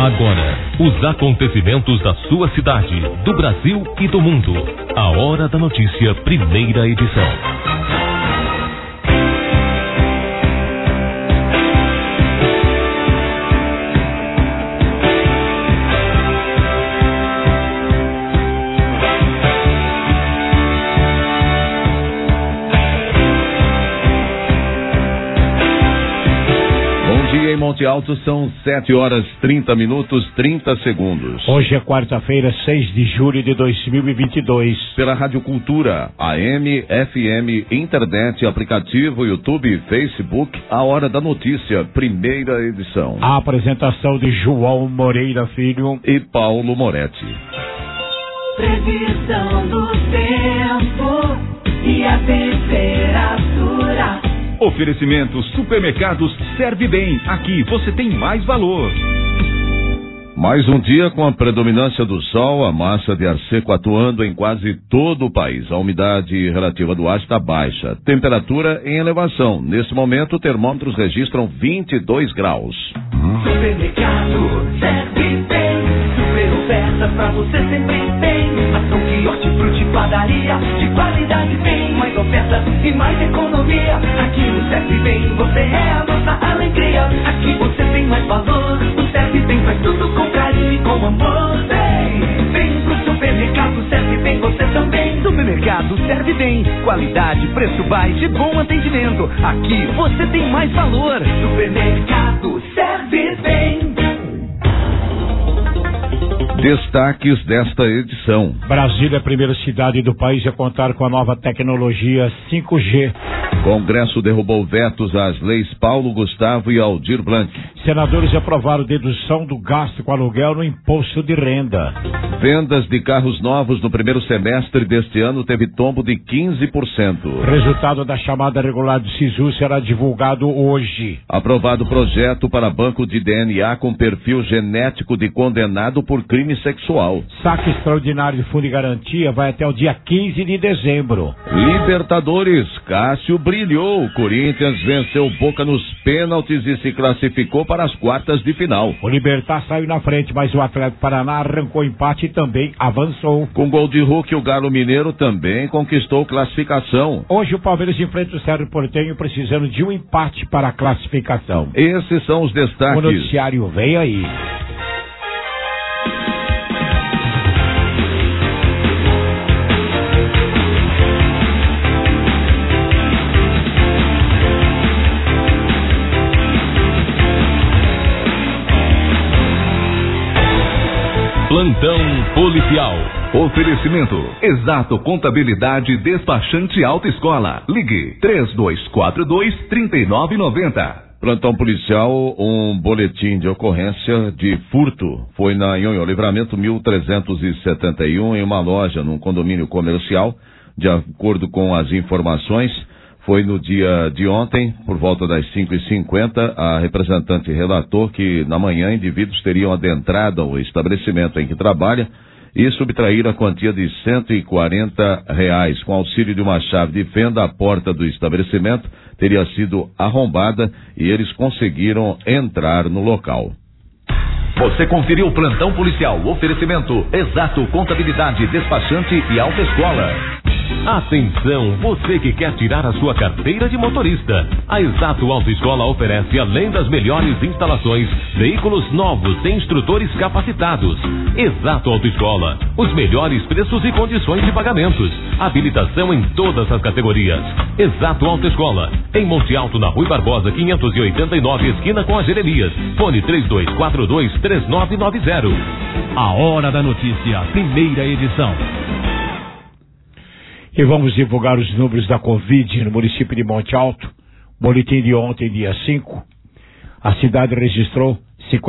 Agora, os acontecimentos da sua cidade, do Brasil e do mundo. A Hora da Notícia, primeira edição. Em Monte Alto são 7h30, 30 segundos. Hoje é quarta-feira, 6 de julho de 2022. Pela Rádio Cultura, AM, FM, internet, aplicativo, YouTube, Facebook, a Hora da Notícia, primeira edição. A apresentação de João Moreira Filho e Paulo Moretti. Previsão do tempo e a temperatura. Oferecimento Supermercados Serve Bem. Aqui você tem mais valor. Mais um dia com a predominância do sol, a massa de ar seco atuando em quase todo o país. A umidade relativa do ar está baixa. Temperatura em elevação. Nesse momento, termômetros registram 22 graus. Supermercado Serve Bem. Super ofertas pra você sempre tem. Ação que hortifruti padaria. De qualidade bem. Mais ofertas e mais economia. Aqui no Serve Bem você é a nossa alegria. Aqui você tem mais valor. O Serve Bem faz tudo com carinho e com amor. Vem pro supermercado Serve Bem você também. Supermercado Serve Bem. Qualidade, preço baixo e bom atendimento. Aqui você tem mais valor. Supermercado Serve Bem. Destaques desta edição. Brasília é a primeira cidade do país a contar com a nova tecnologia 5G. Congresso derrubou vetos às leis Paulo Gustavo e Aldir Blanc. Senadores aprovaram dedução do gasto com aluguel no imposto de renda. Vendas de carros novos no primeiro semestre deste ano teve tombo de 15%. Resultado da chamada regular do SISU será divulgado hoje. Aprovado projeto para banco de DNA com perfil genético de condenado por crime sexual. Saque extraordinário de fundo de garantia vai até o dia 15 de dezembro. Libertadores, Cássio brilhou. Corinthians venceu Boca nos pênaltis e se classificou para as quartas de final. O Libertad saiu na frente, mas o Atlético Paraná arrancou empate e também avançou. Com gol de Hulk, o Galo Mineiro também conquistou classificação. Hoje o Palmeiras enfrenta o Cerro Porteño precisando de um empate para a classificação. Esses são os destaques. O noticiário vem aí. Plantão policial. Oferecimento Exato Contabilidade Despachante Autoescola. Ligue 3242-3990. Plantão policial, um boletim de ocorrência de furto. Foi na Nhonhô Livramento 1371 em uma loja num condomínio comercial. De acordo com as informações, foi no dia de ontem, por volta das 5h50, a representante relatou que na manhã indivíduos teriam adentrado ao estabelecimento em que trabalha e subtraíram a quantia de R$140. Com auxílio de uma chave de fenda, a porta do estabelecimento teria sido arrombada e eles conseguiram entrar no local. Você conferiu o Plantão Policial. Oferecimento Exato Contabilidade Despachante e Autoescola. Atenção, você que quer tirar a sua carteira de motorista. A Exato Autoescola oferece, além das melhores instalações, veículos novos e instrutores capacitados. Exato Autoescola, os melhores preços e condições de pagamentos. Habilitação em todas as categorias. Exato Autoescola, em Monte Alto, na Rui Barbosa, 589, esquina com as Jeremias. Fone 3242-3990. A Hora da Notícia, primeira edição. E vamos divulgar os números da Covid no município de Monte Alto. Boletim de ontem, dia 5. A cidade registrou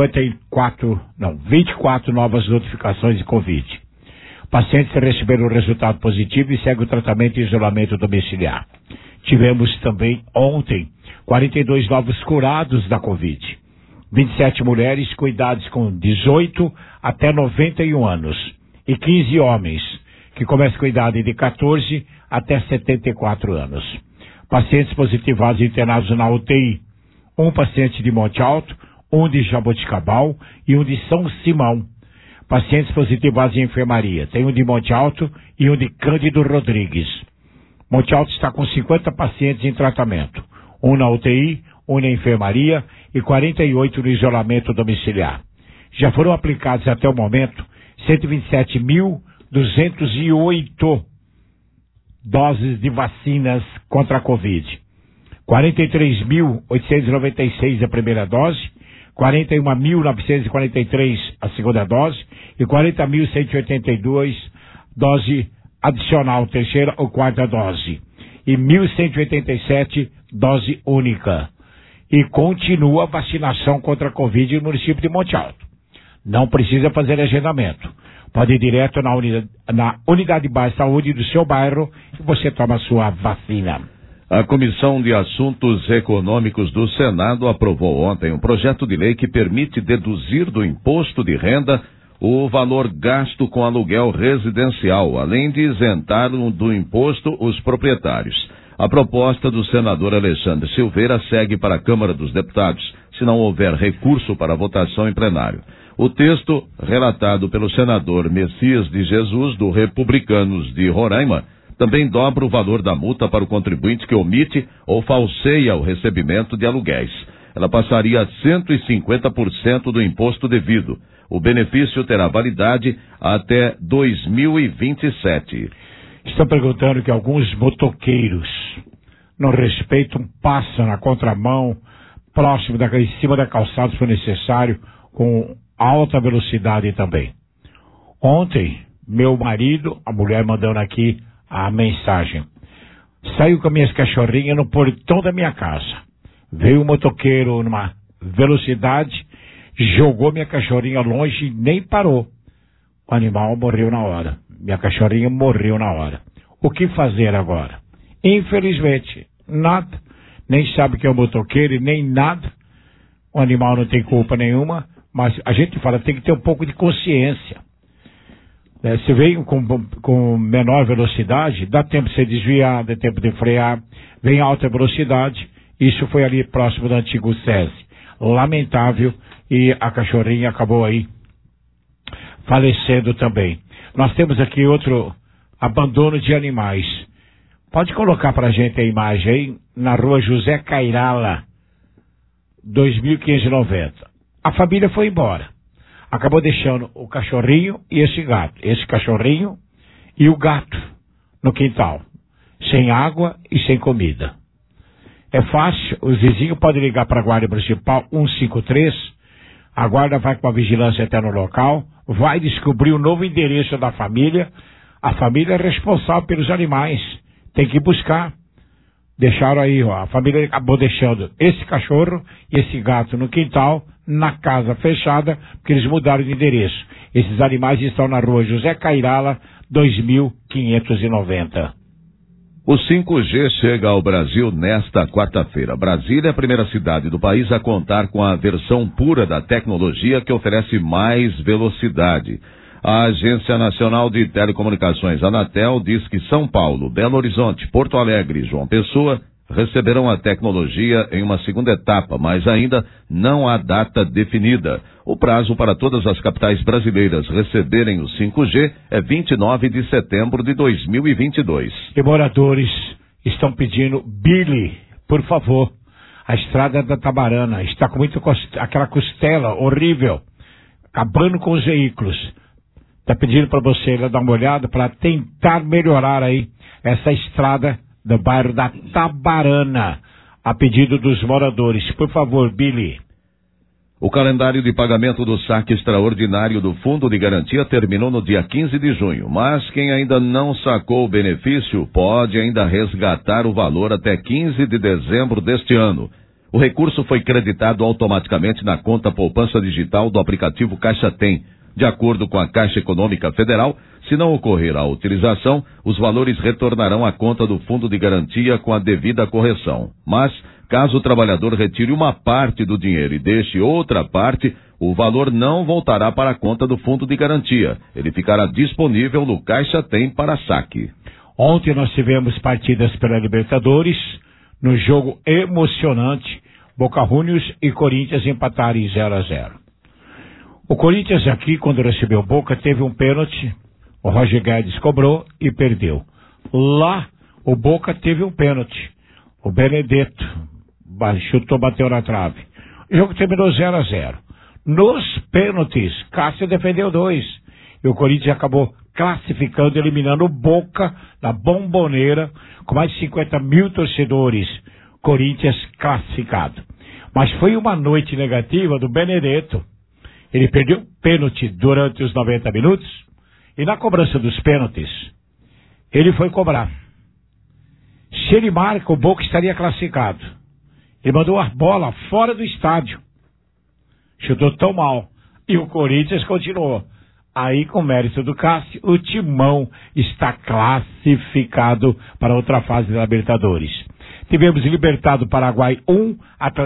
24 novas notificações de Covid. Pacientes receberam o resultado positivo e seguem o tratamento em isolamento domiciliar. Tivemos também ontem 42 novos curados da Covid. 27 mulheres com idades com 18 até 91 anos. E 15 homens que começam com idade de 14 até 74 anos. Pacientes positivados internados na UTI. Um paciente de Monte Alto, um de Jaboticabal e um de São Simão. Pacientes positivados em enfermaria. Tem um de Monte Alto e um de Cândido Rodrigues. Monte Alto está com 50 pacientes em tratamento. Um na UTI, um na enfermaria e 48 no isolamento domiciliar. Já foram aplicados até o momento 127.208 doses de vacinas contra a Covid. 43.896 a primeira dose, 41.943 a segunda dose e 40.182 dose adicional, terceira ou quarta dose. E 1.187 dose única. E continua a vacinação contra a Covid no município de Monte Alto. Não precisa fazer agendamento. Pode ir direto na unidade básica de saúde do seu bairro e você toma a sua vacina. A Comissão de Assuntos Econômicos do Senado aprovou ontem um projeto de lei que permite deduzir do imposto de renda o valor gasto com aluguel residencial, além de isentar do imposto os proprietários. A proposta do senador Alexandre Silveira segue para a Câmara dos Deputados, se não houver recurso para votação em plenário. O texto, relatado pelo senador Messias de Jesus, do Republicanos de Roraima, também dobra o valor da multa para o contribuinte que omite ou falseia o recebimento de aluguéis. Ela passaria a 150% do imposto devido. O benefício terá validade até 2027. Estão perguntando que alguns motoqueiros não respeitam, passam na contramão, próximo em cima da calçada, se for necessário, com alta velocidade também. Ontem, meu marido, a mulher mandando aqui a mensagem, saiu com minhas cachorrinhas no portão da minha casa. Veio um motoqueiro numa velocidade, jogou minha cachorrinha longe e nem parou. O animal morreu na hora. Minha cachorrinha morreu na hora. O que fazer agora? Infelizmente, nada. Nem sabe que é um motoqueiro e nem nada. O animal não tem culpa nenhuma, mas a gente fala, tem que ter um pouco de consciência. Se vem com menor velocidade, dá tempo de ser desviado, dá tempo de frear. Vem alta velocidade, isso foi ali próximo do antigo SESI. Lamentável, e a cachorrinha acabou aí falecendo também. Nós temos aqui outro abandono de animais. Pode colocar pra gente a imagem aí, na rua José Cairala, 2590. A família foi embora. Acabou deixando o cachorrinho e esse gato. Esse cachorrinho e o gato no quintal. Sem água e sem comida. É fácil, os vizinhos podem ligar para a Guarda Municipal 153. A guarda vai com a vigilância até no local, vai descobrir o novo endereço da família. A família é responsável pelos animais. Tem que buscar. Deixaram aí, ó. A família acabou deixando esse cachorro e esse gato no quintal, na casa fechada, porque eles mudaram de endereço. Esses animais estão na rua José Cairala, 2590. O 5G chega ao Brasil nesta quarta-feira. Brasília é a primeira cidade do país a contar com a versão pura da tecnologia que oferece mais velocidade. A Agência Nacional de Telecomunicações, Anatel, diz que São Paulo, Belo Horizonte, Porto Alegre e João Pessoa receberão a tecnologia em uma segunda etapa, mas ainda não há data definida. O prazo para todas as capitais brasileiras receberem o 5G é 29 de setembro de 2022. E moradores estão pedindo, Billy, por favor, a estrada da Tabarana está com aquela costela horrível, acabando com os veículos. Está pedindo para você ir lá dar uma olhada para tentar melhorar aí essa estrada do bairro da Tabarana, a pedido dos moradores. Por favor, Billy. O calendário de pagamento do saque extraordinário do Fundo de Garantia terminou no dia 15 de junho, mas quem ainda não sacou o benefício pode ainda resgatar o valor até 15 de dezembro deste ano. O recurso foi creditado automaticamente na conta poupança digital do aplicativo Caixa Tem. De acordo com a Caixa Econômica Federal, se não ocorrer a utilização, os valores retornarão à conta do Fundo de Garantia com a devida correção. Mas, caso o trabalhador retire uma parte do dinheiro e deixe outra parte, o valor não voltará para a conta do Fundo de Garantia. Ele ficará disponível no Caixa Tem para saque. Ontem nós tivemos partidas pela Libertadores, no jogo emocionante, Boca Juniors e Corinthians empataram em 0-0. O Corinthians aqui, quando recebeu o Boca, teve um pênalti, o Roger Guedes cobrou e perdeu. Lá, o Boca teve um pênalti, o Benedetto chutou, bateu na trave. O jogo terminou 0-0. Nos pênaltis, Cássio defendeu 2. E o Corinthians acabou classificando, eliminando o Boca da Bomboneira, com mais de 50 mil torcedores. Corinthians classificado. Mas foi uma noite negativa do Benedetto. Ele perdeu pênalti durante os 90 minutos e na cobrança dos pênaltis, ele foi cobrar. Se ele marca, o Boca estaria classificado. Ele mandou a bola fora do estádio. Chutou tão mal. E o Corinthians continuou. Aí, com mérito do Cássio, o Timão está classificado para outra fase da Libertadores. Tivemos Libertad do Paraguai 1,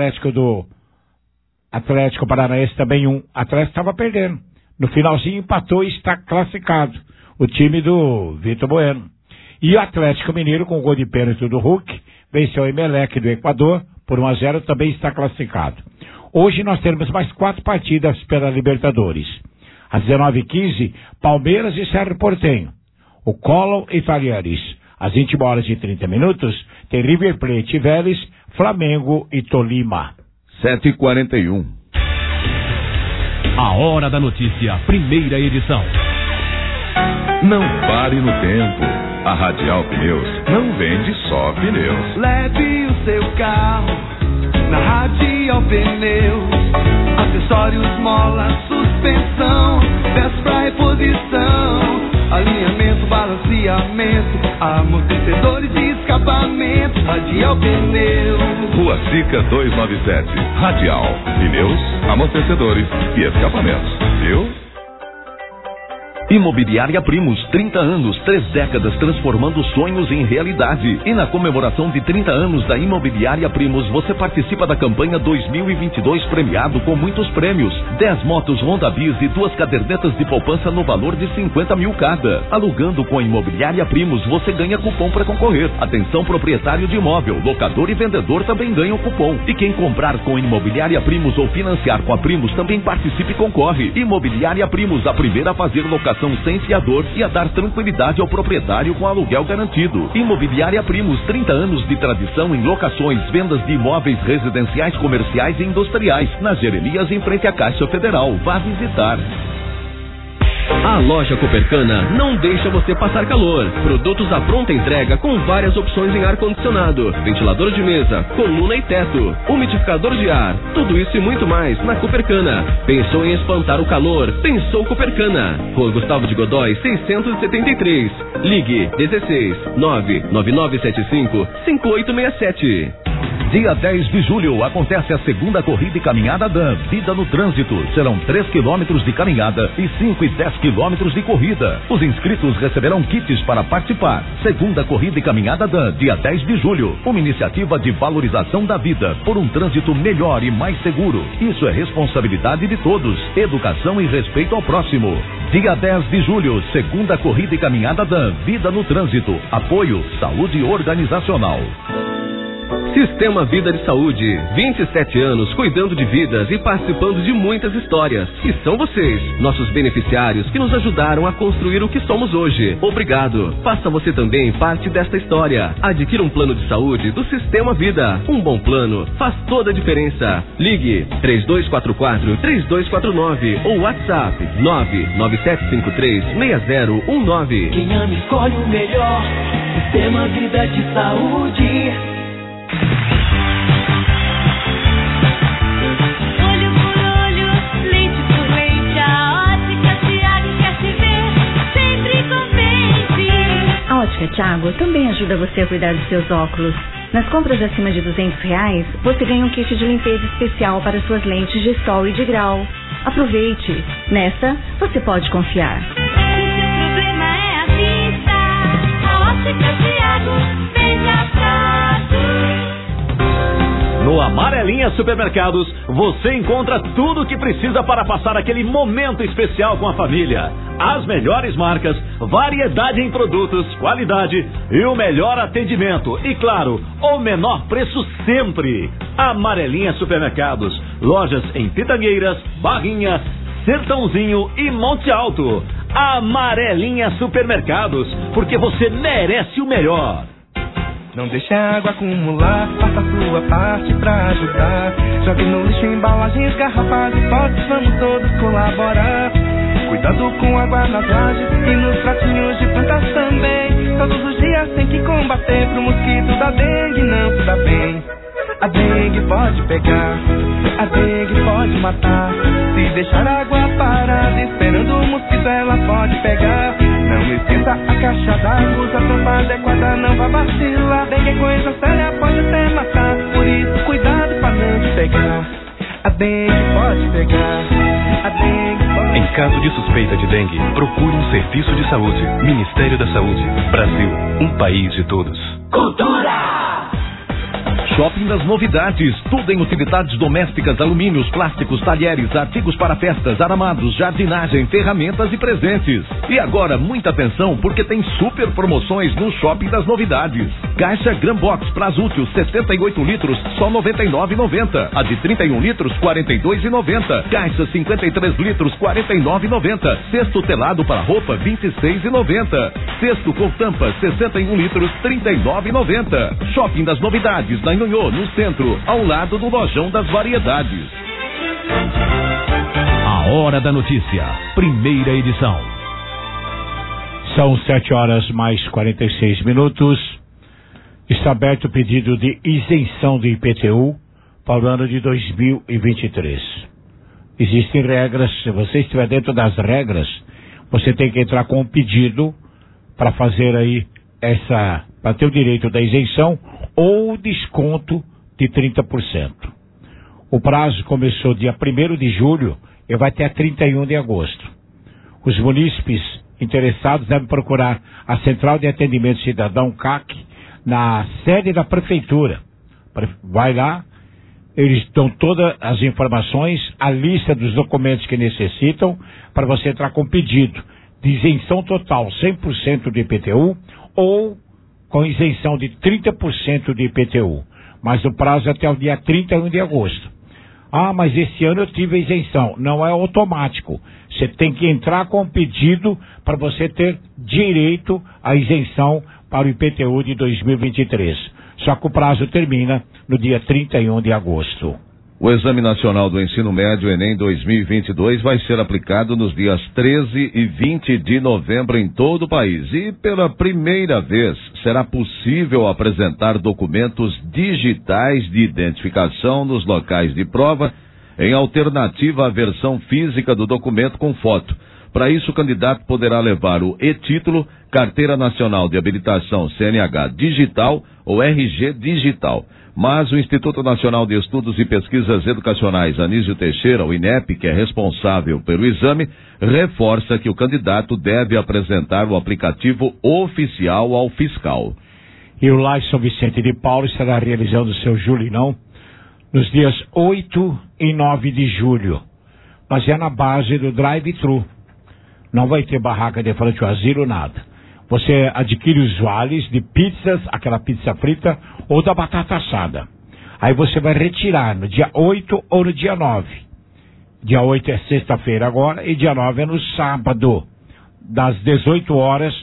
Atlético Paranaense também 1. Atlético estava perdendo. No finalzinho empatou e está classificado. O time do Vitor Bueno. E o Atlético Mineiro, com o gol de pênalti do Hulk, venceu o Emelec do Equador por 1-0, também está classificado. Hoje nós teremos mais 4 partidas pela Libertadores. Às 19h15, Palmeiras e Cerro Porteño. O Colón e Talheres. Às 20h30, tem River Plate e Vélez, Flamengo e Tolima. 7h41. A Hora da Notícia, primeira edição. Não pare no tempo. A Radial Pneus não vende só pneus. Leve o seu carro na Radial Pneus. Acessórios, mola, suspensão, peças pra reposição, alinhamento, balanceamento, amortecedores e escapamento. Radial Pneus. Rua Sica 297. Radial Pneus, amortecedores e escapamentos. Viu? Imobiliária Primos, 30 anos, 3 décadas transformando sonhos em realidade. E na comemoração de 30 anos da Imobiliária Primos, você participa da campanha 2022 premiado com muitos prêmios. 10 motos Honda Bis e 2 cadernetas de poupança no valor de 50 mil cada. Alugando com a Imobiliária Primos, você ganha cupom para concorrer. Atenção, proprietário de imóvel, locador e vendedor também ganham cupom. E quem comprar com a Imobiliária Primos ou financiar com a Primos também participe e concorre. Imobiliária Primos, a primeira a fazer locação sem fiador e a dar tranquilidade ao proprietário com aluguel garantido. Imobiliária Primos, 30 anos de tradição em locações, vendas de imóveis residenciais, comerciais e industriais. Nas Jeremias, em frente à Caixa Federal. Vá visitar. A loja Copercana não deixa você passar calor. Produtos à pronta entrega com várias opções em ar-condicionado, ventilador de mesa, coluna e teto, umidificador de ar. Tudo isso e muito mais na Copercana. Pensou em espantar o calor? Pensou Copercana. Rua Gustavo de Godói, 673. Ligue 16 99975 5867. Dia 10 de julho acontece a segunda corrida e caminhada DAN Vida no Trânsito. Serão 3 quilômetros de caminhada e 5 e 10 quilômetros de corrida. Os inscritos receberão kits para participar. Segunda corrida e caminhada DAN, dia 10 de julho. Uma iniciativa de valorização da vida por um trânsito melhor e mais seguro. Isso é responsabilidade de todos. Educação e respeito ao próximo. Dia 10 de julho, segunda corrida e caminhada DAN Vida no Trânsito. Apoio Saúde Organizacional. Sistema Vida de Saúde, 27 anos cuidando de vidas e participando de muitas histórias. E são vocês, nossos beneficiários, que nos ajudaram a construir o que somos hoje. Obrigado. Faça você também parte desta história. Adquira um plano de saúde do Sistema Vida. Um bom plano faz toda a diferença. Ligue 3244-3249 ou WhatsApp 99753-6019. Quem ama escolhe o melhor. Sistema Vida de Saúde. Olho por olho, lente por lente, a Ótica Thiago quer te ver sempre contente. A Ótica Thiago também ajuda você a cuidar dos seus óculos. Nas compras acima de R$200, você ganha um kit de limpeza especial para suas lentes de sol e de grau. Aproveite! Nessa, você pode confiar. Se seu problema é a vista, a Ótica Thiago vem pra cá. No No Amarelinha Supermercados, você encontra tudo o que precisa para passar aquele momento especial com a família. As melhores marcas, variedade em produtos, qualidade e o melhor atendimento. E claro, o menor preço sempre. Amarelinha Supermercados, lojas em Pitangueiras, Barrinha, Sertãozinho e Monte Alto. Amarelinha Supermercados, porque você merece o melhor. Não deixe a água acumular, faça a sua parte pra ajudar. Jogue no lixo embalagens, garrafas e potes, vamos todos colaborar. Cuidado com água nas lajes e nos pratinhos de plantas também. Todos os dias tem que combater pro mosquito da dengue não se dá bem. A dengue pode pegar, a dengue pode matar. Se deixar a água parada esperando o mosquito ela pode pegar. Não esqueça a caixa d'água, usa a tampa adequada, não vá vacilar. Dengue é coisa séria, pode até matar. Por isso cuidado pra não te pegar. A dengue pode pegar, a dengue pode... Em caso de suspeita de dengue, procure um serviço de saúde. Ministério da Saúde. Brasil, um país de todos. Cultura! Shopping das Novidades, tudo em utilidades domésticas, alumínios, plásticos, talheres, artigos para festas, aramados, jardinagem, ferramentas e presentes. E agora, muita atenção, porque tem super promoções no Shopping das Novidades. Caixa Grambox Prazútil 78 litros, só R$ 99,90. A de 31 litros, R$ 42,90. Caixa 53 litros, R$ 49,90. Cesto telado para roupa, R$ 26,90. Cesto com tampa, 61 litros, R$ 39,90. Shopping das Novidades, na Nhonhô, no centro, ao lado do Lojão das Variedades. A Hora da Notícia, primeira edição. São 7h mais 46. Está aberto o pedido de isenção do IPTU para o ano de 2023. Existem regras, se você estiver dentro das regras, você tem que entrar com um pedido para fazer aí para ter o direito da isenção ou desconto de 30%. O prazo começou dia 1º de julho e vai até 31 de agosto. Os munícipes interessados devem procurar a Central de Atendimento Cidadão CAC na sede da Prefeitura. Vai lá, eles dão todas as informações, a lista dos documentos que necessitam para você entrar com pedido de isenção total 100% de IPTU ou com isenção de 30% de IPTU, mas o prazo é até o dia 31 de agosto. Ah, mas esse ano eu tive a isenção. Não é automático. Você tem que entrar com pedido para você ter direito à isenção para o IPTU de 2023. Só que o prazo termina no dia 31 de agosto. O Exame Nacional do Ensino Médio, Enem 2022, vai ser aplicado nos dias 13 e 20 de novembro em todo o país. E pela primeira vez será possível apresentar documentos digitais de identificação nos locais de prova, em alternativa à versão física do documento com foto. Para isso, o candidato poderá levar o e-título, Carteira Nacional de Habilitação CNH Digital ou RG Digital. Mas o Instituto Nacional de Estudos e Pesquisas Educacionais Anísio Teixeira, o INEP, que é responsável pelo exame, reforça que o candidato deve apresentar o aplicativo oficial ao fiscal. E o LAI São Vicente de Paulo estará realizando seu Julinão nos dias 8 e 9 de julho, mas é na base do drive-thru. Não vai ter barraca de frente ao asilo, nada. Você adquire os vales de pizzas, aquela pizza frita, ou da batata assada. Aí você vai retirar no dia 8 ou no dia 9. Dia 8 é sexta-feira agora e dia 9 é no sábado. Das 18 horas,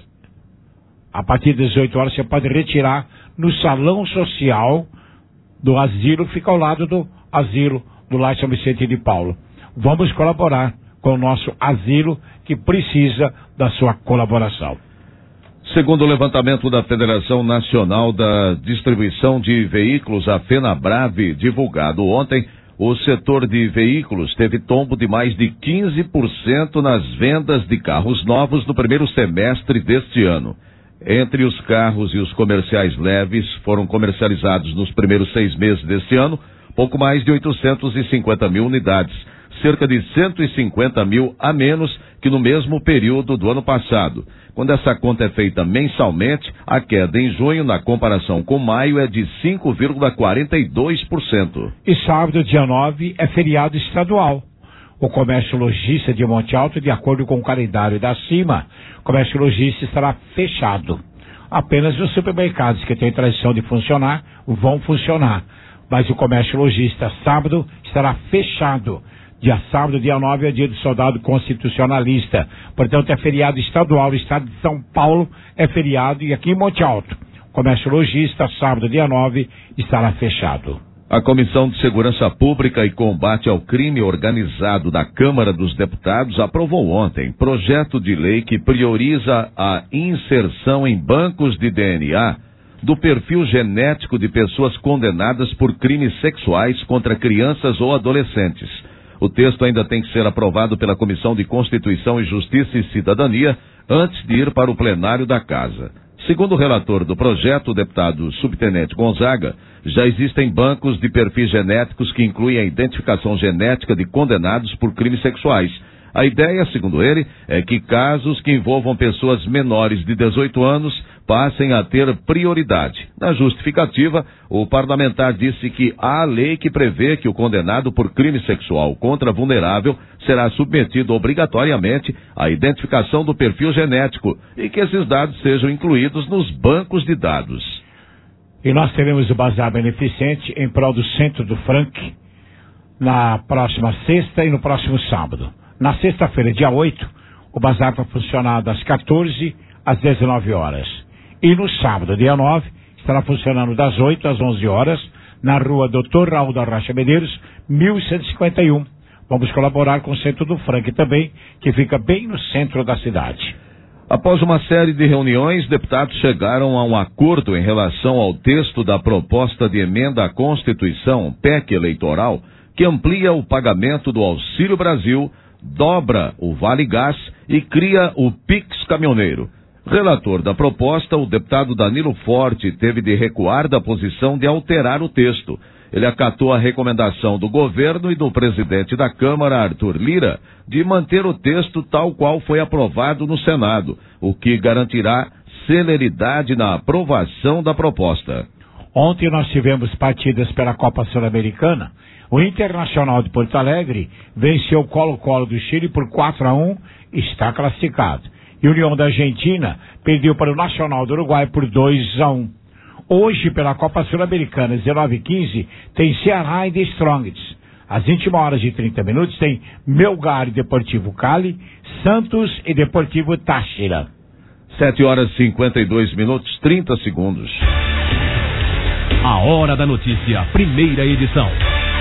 a partir das 18 horas você pode retirar no salão social do asilo, fica ao lado do asilo do Lar São Vicente de Paulo. Vamos colaborar com o nosso asilo que precisa da sua colaboração. Segundo o levantamento da Federação Nacional da Distribuição de Veículos, a FenaBrave, divulgado ontem, o setor de veículos teve tombo de mais de 15% nas vendas de carros novos no primeiro semestre deste ano. Entre os carros e os comerciais leves foram comercializados nos primeiros 6 meses deste ano, pouco mais de 850 mil unidades, cerca de 150 mil a menos que no mesmo período do ano passado. Quando essa conta é feita mensalmente, a queda em junho, na comparação com maio, é de 5,42%. E sábado, dia 9, é feriado estadual. O comércio lojista de Monte Alto, de acordo com o calendário da CIMA, o comércio lojista estará fechado. Apenas os supermercados que têm tradição de funcionar vão funcionar. Mas o comércio lojista sábado estará fechado. Dia sábado, dia 9, é dia do soldado constitucionalista. Portanto, é feriado estadual. O estado de São Paulo é feriado e aqui em Monte Alto, o comércio lojista, sábado, dia 9, estará fechado. A Comissão de Segurança Pública e Combate ao Crime Organizado da Câmara dos Deputados aprovou ontem projeto de lei que prioriza a inserção em bancos de DNA do perfil genético de pessoas condenadas por crimes sexuais contra crianças ou adolescentes. O texto ainda tem que ser aprovado pela Comissão de Constituição e Justiça e Cidadania antes de ir para o plenário da Casa. Segundo o relator do projeto, o deputado subtenente Gonzaga, já existem bancos de perfis genéticos que incluem a identificação genética de condenados por crimes sexuais. A ideia, segundo ele, é que casos que envolvam pessoas menores de 18 anos passem a ter prioridade. Na justificativa, o parlamentar disse que há lei que prevê que o condenado por crime sexual contra vulnerável será submetido obrigatoriamente à identificação do perfil genético e que esses dados sejam incluídos nos bancos de dados. E nós teremos o Bazar Beneficente em prol do Centro do Frank na próxima sexta e no próximo sábado. Na sexta-feira, dia 8, o bazar vai funcionar das 14 às 19 horas. E no sábado, dia 9, estará funcionando das 8 às 11 horas, na rua Dr. Raul da Rocha Medeiros, 1151. Vamos colaborar com o Centro do Frank também, que fica bem no centro da cidade. Após uma série de reuniões, deputados chegaram a um acordo em relação ao texto da proposta de emenda à Constituição, PEC eleitoral, que amplia o pagamento do Auxílio Brasil, dobra o Vale Gás e cria o Pix Caminhoneiro. Relator da proposta, o deputado Danilo Forte teve de recuar da posição de alterar o texto. Ele acatou a recomendação do governo e do presidente da Câmara, Arthur Lira, de manter o texto tal qual foi aprovado no Senado, o que garantirá celeridade na aprovação da proposta. Ontem nós tivemos partidas pela Copa Sul-Americana. O Internacional de Porto Alegre venceu o Colo-Colo do Chile por 4-1 e está classificado. E o União da Argentina perdeu para o Nacional do Uruguai por 2-1. Hoje, pela Copa Sul-Americana, 19h15, tem Ceará e The Strongest. Às 21h30 tem Melgar e Deportivo Cali, Santos e Deportivo Táchira. 7h52, 30 segundos. A Hora da Notícia, primeira edição.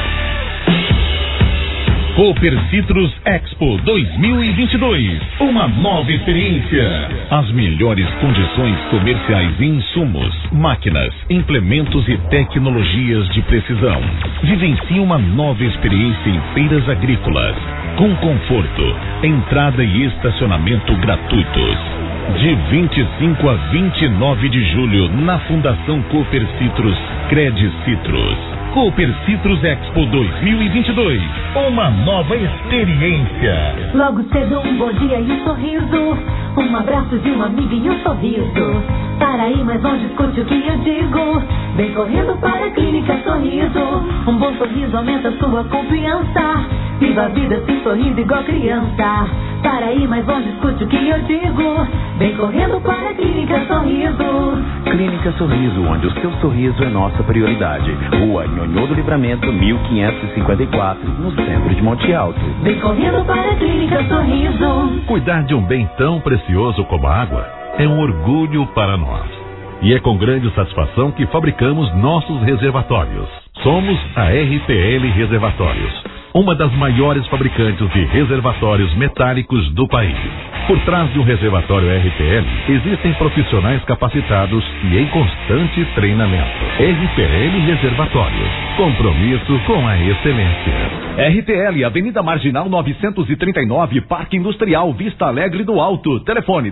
Cooper Citrus Expo 2022. Uma nova experiência. As melhores condições comerciais e insumos, máquinas, implementos e tecnologias de precisão. Vivencie uma nova experiência em feiras agrícolas. Com conforto, entrada e estacionamento gratuitos. De 25 a 29 de julho, na Fundação Cooper Citrus, Cred Citrus. Cooper Citrus Expo 2022. Uma nova experiência. Logo cedo um bom dia e um sorriso. Um abraço de uma amiga e um sorriso. Para aí mais longe, escute o que eu digo. Vem correndo para a Clínica Sorriso. Um bom sorriso aumenta sua confiança. Viva a vida se sorrindo igual criança. Para aí mais longe, escute o que eu digo. Vem correndo para a Clínica Sorriso. Clínica Sorriso, onde o seu sorriso é nossa prioridade. Rua Nhonhô do Livramento, 1554, no centro de Monte Alto. Vem correndo para a Clínica Sorriso. Cuidar de um bem tão precioso como a água é um orgulho para nós. E é com grande satisfação que fabricamos nossos reservatórios. Somos a RPL Reservatórios, uma das maiores fabricantes de reservatórios metálicos do país. Por trás de um reservatório RPL, existem profissionais capacitados e em constante treinamento. RPL Reservatórios. Compromisso com a excelência. RTL, Avenida Marginal 939, Parque Industrial, Vista Alegre do Alto. Telefone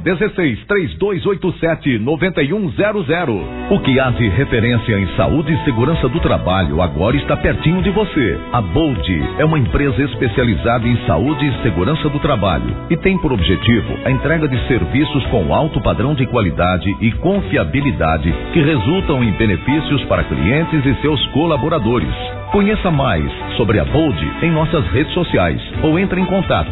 16-3287-9100. O que há de referência em saúde e segurança do trabalho agora está pertinho de você. A Bold é uma empresa especializada em saúde e segurança do trabalho e tem por objetivo a entrega de serviços com alto padrão de qualidade e confiabilidade que resultam em benefícios para clientes e seus colaboradores. Conheça mais sobre a Bold em nossas redes sociais ou entre em contato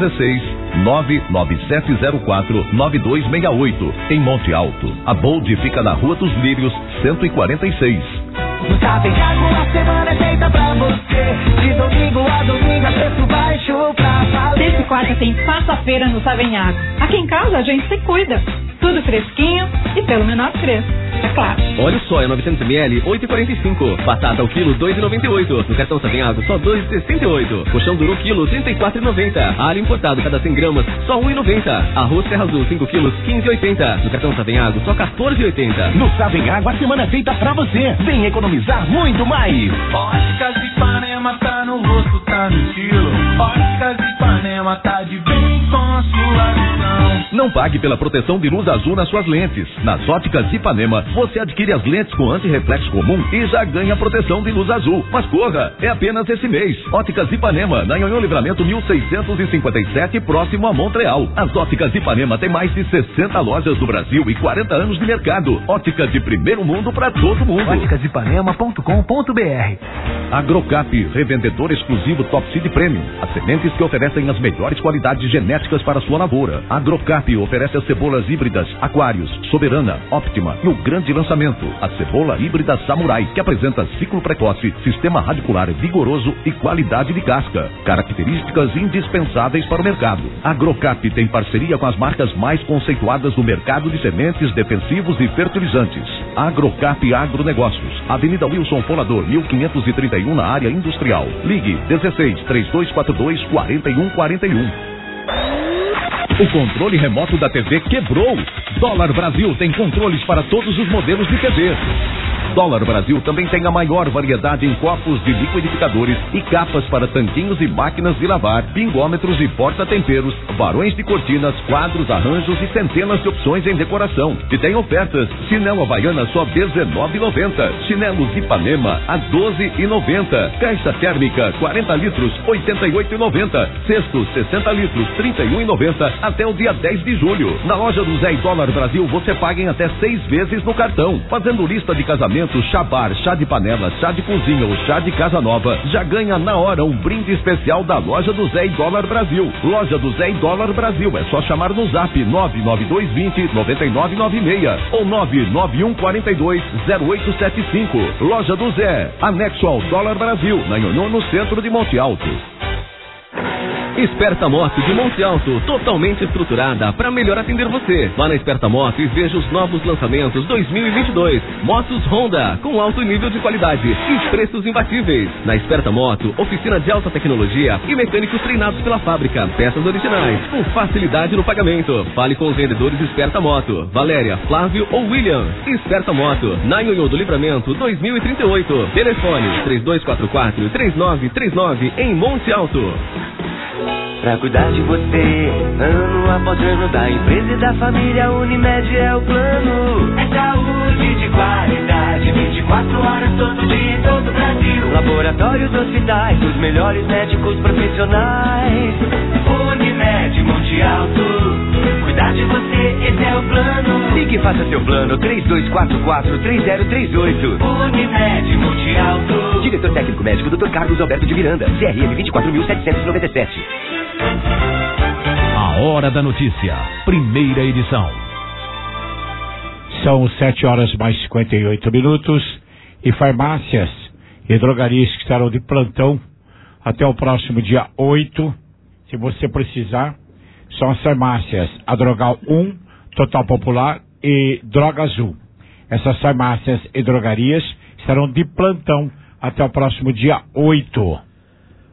16-99704-9268 em Monte Alto. A Bold fica na Rua dos Lírios, 146. No Savenhago a semana é feita pra você. De domingo a domingo a preço baixo pra valer. Terça e quarta tem passa-feira no Savenhago. Aqui em casa a gente se cuida. Tudo fresquinho e pelo menor preço, é claro. Óleo soia 900ml, 8,45. Batata ao quilo, 2,98. No cartão Savenhago, só 2,68. Colchão duro quilo, 34,90. Alho importado, cada 100 gramas, só 1,90. Arroz Terra Azul, 5 quilos, 15,80. No cartão Savenhago, só 14,80. No Savenhago, a semana é feita pra você. Vem economizar muito mais. Óticas Ipanema tá no rosto, tá no estilo. Óticas Ipanema tá de bem com a sua visão. Não pague pela proteção de luz azul nas suas lentes. Nas Óticas Ipanema, você adquire as lentes com antirreflexo comum e já ganha proteção de luz azul. Mas corra, é apenas esse mês. Óticas Ipanema, na Nhonhô Livramento 1657, próximo a Montreal. As Óticas Ipanema tem mais de 60 lojas do Brasil e 40 anos de mercado. Óticas de primeiro mundo para todo mundo. Óticasipanema.com.br. Agrocap, revendedor exclusivo Top Seed Premium. As sementes que oferecem as melhores qualidades genéticas para sua lavoura. Agrocap oferece as cebolas híbridas Aquários, Soberana, Optima e o grande lançamento, a cebola híbrida Samurai, que apresenta ciclo precoce, sistema radicular vigoroso e qualidade de casca. Características indispensáveis para o mercado. Agrocap tem parceria com as marcas mais conceituadas do mercado de sementes, defensivos e fertilizantes. Agrocap Agronegócios, Avenida Wilson Polador, 1531, na área industrial. Ligue 16-3242-4141. O controle remoto da TV quebrou. Dólar Brasil tem controles para todos os modelos de TV. Dólar Brasil também tem a maior variedade em copos de liquidificadores e capas para tanquinhos e máquinas de lavar, pingômetros e porta-temperos, varões de cortinas, quadros, arranjos e centenas de opções em decoração. E tem ofertas: chinelo Havaiana só R$19,90, chinelos Ipanema a R$12,90, caixa térmica 40 litros R$88,90, cestos 60 litros R$31,90 até o dia 10 de julho. Na loja do Zé e Dólar Brasil você paga em até 6 vezes no cartão. Fazendo lista de casamento, chá bar, chá de panela, chá de cozinha ou chá de casa nova, já ganha na hora um brinde especial da loja do Zé e Dólar Brasil. Loja do Zé e Dólar Brasil, é só chamar no zap 99220-9996 ou 99142-0875. Loja do Zé, anexo ao Dólar Brasil, na Nhonhô, no centro de Monte Alto. Esperta Moto de Monte Alto, totalmente estruturada para melhor atender você. Vá na Esperta Moto e veja os novos lançamentos 2022. Motos Honda, com alto nível de qualidade e preços imbatíveis. Na Esperta Moto, oficina de alta tecnologia e mecânicos treinados pela fábrica. Peças originais, com facilidade no pagamento. Fale com os vendedores Esperta Moto, Valéria, Flávio ou William. Esperta Moto, na Nhonhô do Livramento 2038. Telefone 3244-3939 em Monte Alto. Pra cuidar de você, ano após ano, da empresa e da família, Unimed é o plano. É saúde de qualidade, 24 horas, todo dia, em todo o Brasil. Laboratórios, hospitais, os melhores médicos profissionais. Unimed Monte Alto, cuidar de você, esse é o plano. Ligue e faça seu plano, 3244-3038. Unimed Monte Alto. Diretor técnico médico, Dr. Carlos Alberto de Miranda, CRM 24.797. A Hora da Notícia, primeira edição. São 7h mais 58 e farmácias e drogarias que estarão de plantão até o próximo dia 8. Se você precisar, são as farmácias a Drogal 1, Total Popular e Droga Azul. Essas farmácias e drogarias estarão de plantão até o próximo dia 8.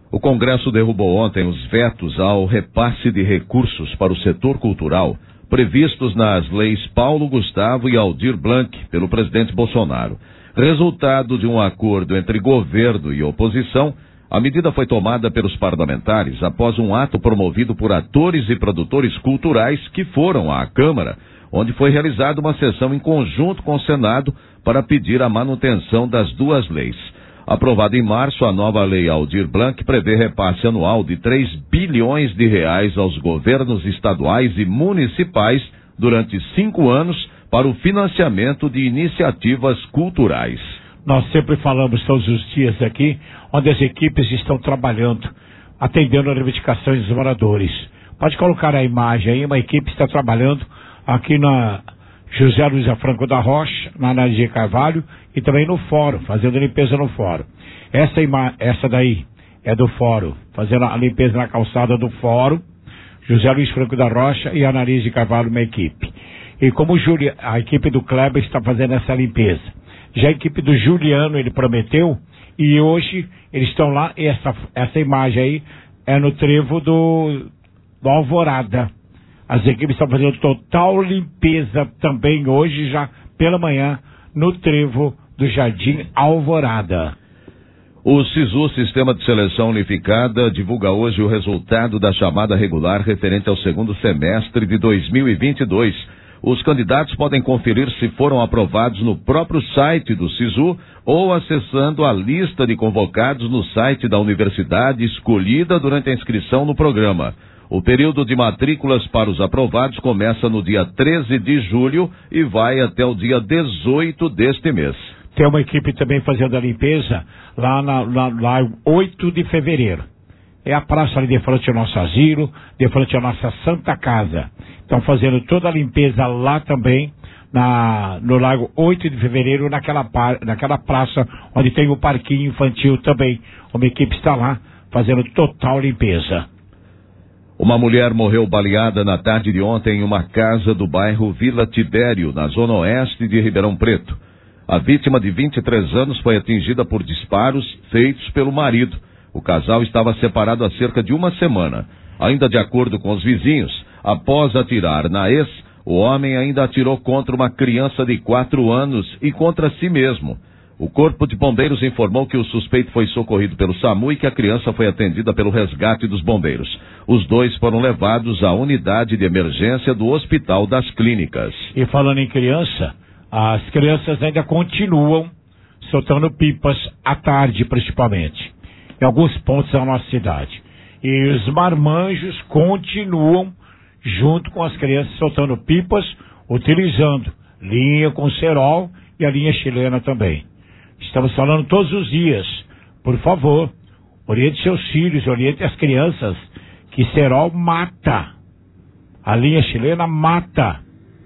O Congresso derrubou ontem os vetos ao repasse de recursos para o setor cultural previstos nas leis Paulo Gustavo e Aldir Blanc pelo presidente Bolsonaro. Resultado de um acordo entre governo e oposição, a medida foi tomada pelos parlamentares após um ato promovido por atores e produtores culturais que foram à Câmara, onde foi realizada uma sessão em conjunto com o Senado para pedir a manutenção das duas leis. Aprovada em março, a nova lei Aldir Blanc prevê repasse anual de 3 bilhões de reais aos governos estaduais e municipais durante 5 anos para o financiamento de iniciativas culturais. Nós sempre falamos todos os dias aqui, onde as equipes estão trabalhando, atendendo as reivindicações dos moradores. Pode colocar a imagem aí, uma equipe está trabalhando aqui na José Luiz Franco da Rocha, na Análise Carvalho e também no Fórum, fazendo limpeza no Fórum. Essa daí é do Fórum, fazendo a limpeza na calçada do Fórum, José Luiz Franco da Rocha e Análise Carvalho, uma equipe. E como a equipe do Kleber está fazendo essa limpeza. Já a equipe do Juliano, ele prometeu, e hoje eles estão lá, e essa imagem aí é no trevo do Alvorada. As equipes estão fazendo total limpeza também hoje, já pela manhã, no trevo do Jardim Alvorada. O SISU, Sistema de Seleção Unificada, divulga hoje o resultado da chamada regular referente ao segundo semestre de 2022. Os candidatos podem conferir se foram aprovados no próprio site do SISU ou acessando a lista de convocados no site da universidade escolhida durante a inscrição no programa. O período de matrículas para os aprovados começa no dia 13 de julho e vai até o dia 18 deste mês. Tem uma equipe também fazendo a limpeza lá 8 de fevereiro. É a praça ali de frente ao nosso asilo, de frente à nossa Santa Casa. Estão fazendo toda a limpeza lá também, no Largo 8 de Fevereiro, naquela praça onde tem o parquinho infantil também. Uma equipe está lá fazendo total limpeza. Uma mulher morreu baleada na tarde de ontem em uma casa do bairro Vila Tibério, na zona oeste de Ribeirão Preto. A vítima de 23 anos foi atingida por disparos feitos pelo marido. O casal estava separado há cerca de uma semana. Ainda de acordo com os vizinhos, após atirar na ex, o homem ainda atirou contra uma criança de 4 anos e contra si mesmo. O Corpo de Bombeiros informou que o suspeito foi socorrido pelo SAMU e que a criança foi atendida pelo resgate dos bombeiros. Os dois foram levados à unidade de emergência do Hospital das Clínicas. E falando em criança, as crianças ainda continuam soltando pipas à tarde, principalmente, em alguns pontos da nossa cidade. E os marmanjos continuam junto com as crianças soltando pipas, utilizando linha com cerol e a linha chilena também. Estamos falando todos os dias. Por favor, oriente seus filhos, oriente as crianças, que cerol mata. A linha chilena mata.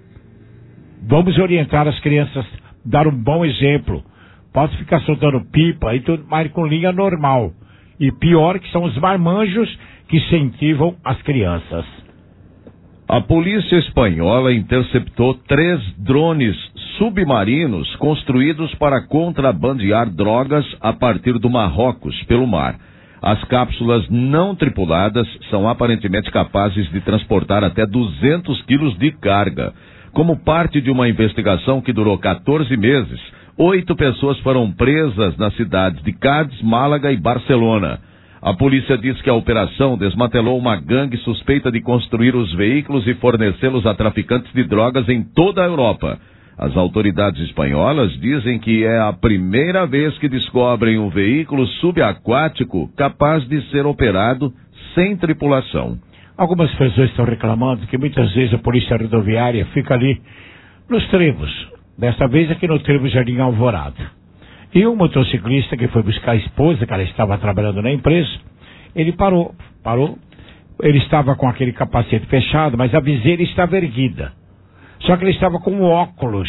Vamos orientar as crianças, dar um bom exemplo. Pode ficar soltando pipa e tudo mais com linha normal. E pior que são os marmanjos que incentivam as crianças. A polícia espanhola interceptou 3 drones submarinos construídos para contrabandear drogas a partir do Marrocos pelo mar. As cápsulas não tripuladas são aparentemente capazes de transportar até 200 quilos de carga. Como parte de uma investigação que durou 14 meses, 8 pessoas foram presas nas cidades de Cádiz, Málaga e Barcelona. A polícia diz que a operação desmantelou uma gangue suspeita de construir os veículos e fornecê-los a traficantes de drogas em toda a Europa. As autoridades espanholas dizem que é a primeira vez que descobrem um veículo subaquático capaz de ser operado sem tripulação. Algumas pessoas estão reclamando que muitas vezes a polícia rodoviária fica ali nos trevos. Dessa vez aqui no trevo Jardim Alvorada. E um motociclista que foi buscar a esposa, que ela estava trabalhando na empresa, ele parou. Ele estava com aquele capacete fechado, mas a viseira estava erguida. Só que ele estava com óculos.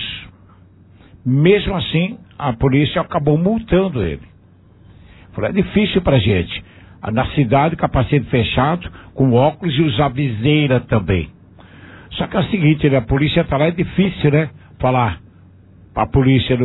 Mesmo assim, a polícia acabou multando ele. Falou, é difícil pra gente. Na cidade, capacete fechado, com óculos e usar viseira também. Só que é o seguinte, né? A polícia tá lá, é difícil, né? Falar pra polícia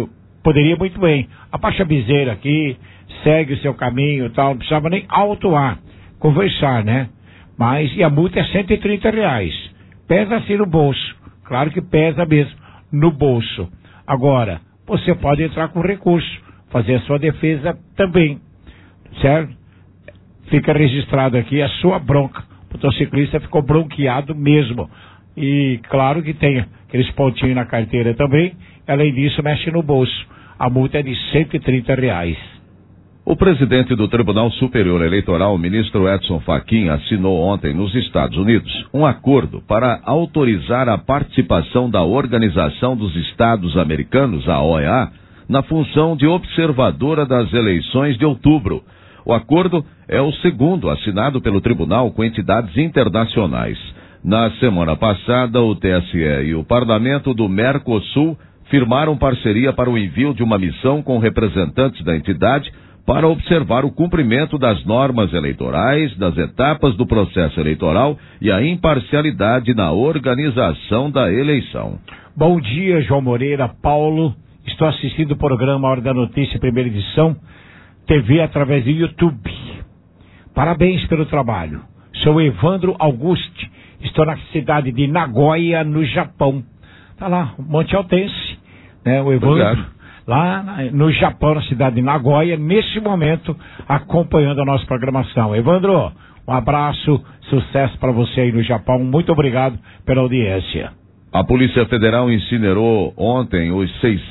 poderia muito bem. Abaixa a viseira aqui, segue o seu caminho e tal, não precisava nem autuar, conversar, né? Mas, e a multa é R$130. Pesa assim no bolso. Claro que pesa mesmo no bolso. Agora, você pode entrar com recurso, fazer a sua defesa também, certo? Fica registrado aqui a sua bronca. O motociclista ficou bronqueado mesmo. E claro que tem aqueles pontinhos na carteira também. Além disso, mexe no bolso. A multa é de R$130. O presidente do Tribunal Superior Eleitoral, o ministro Edson Fachin, assinou ontem nos Estados Unidos um acordo para autorizar a participação da Organização dos Estados Americanos, a OEA, na função de observadora das eleições de outubro. O acordo é o segundo assinado pelo tribunal com entidades internacionais. Na semana passada, o TSE e o Parlamento do Mercosul firmaram parceria para o envio de uma missão com representantes da entidade para observar o cumprimento das normas eleitorais, das etapas do processo eleitoral e a imparcialidade na organização da eleição. Bom dia, João Moreira, Paulo. Estou assistindo o programa Hora da Notícia, primeira edição, TV através do YouTube. Parabéns pelo trabalho. Sou Evandro Auguste. Estou na cidade de Nagoya, no Japão. Tá lá, Monte Altense, né? O Evandro. Obrigado. Lá no Japão, na cidade de Nagoya, nesse momento, acompanhando a nossa programação. Evandro, um abraço, sucesso para você aí no Japão. Muito obrigado pela audiência. A Polícia Federal incinerou ontem os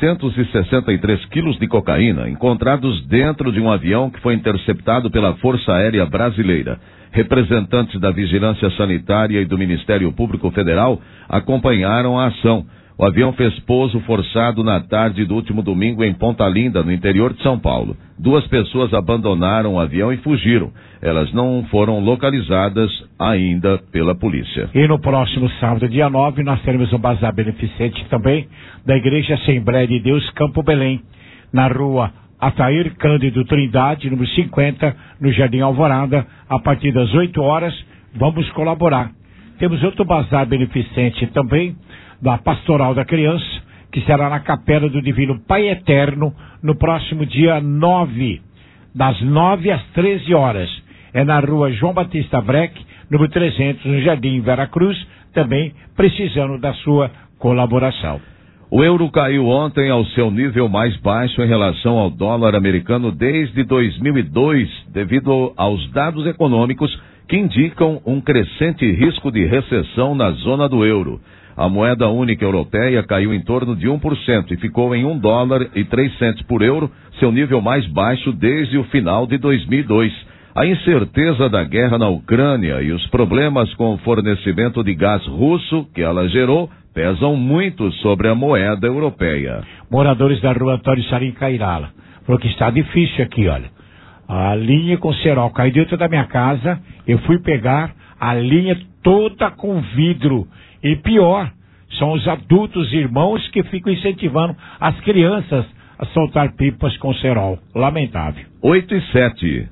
663 quilos de cocaína encontrados dentro de um avião que foi interceptado pela Força Aérea Brasileira. Representantes da Vigilância Sanitária e do Ministério Público Federal acompanharam a ação. O avião fez pouso forçado na tarde do último domingo em Ponta Linda, no interior de São Paulo. 2 pessoas abandonaram o avião e fugiram. Elas não foram localizadas ainda pela polícia. E no próximo sábado, dia 9, nós teremos um bazar beneficente também da Igreja Assembleia de Deus Campo Belém, na rua Atair Cândido Trindade, número 50, no Jardim Alvorada, a partir das 8 horas. Vamos colaborar. Temos outro bazar beneficente também, da Pastoral da Criança, que será na Capela do Divino Pai Eterno, no próximo dia 9, das 9 às 13 horas. É na rua João Batista Breck, número 300, no Jardim Veracruz, também precisando da sua colaboração. O euro caiu ontem ao seu nível mais baixo em relação ao dólar americano desde 2002, devido aos dados econômicos que indicam um crescente risco de recessão na zona do euro. A moeda única europeia caiu em torno de 1% e ficou em $1,03 por euro, seu nível mais baixo desde o final de 2002. A incerteza da guerra na Ucrânia e os problemas com o fornecimento de gás russo que ela gerou pesam muito sobre a moeda europeia. Moradores da rua Antônio Sarim Cairala falou que está difícil aqui, olha. A linha com cerol caiu dentro da minha casa, eu fui pegar a linha toda com vidro. E pior, são os adultos irmãos que ficam incentivando as crianças a soltar pipas com cerol. Lamentável. 8:07.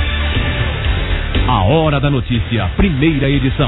A Hora da Notícia, primeira edição.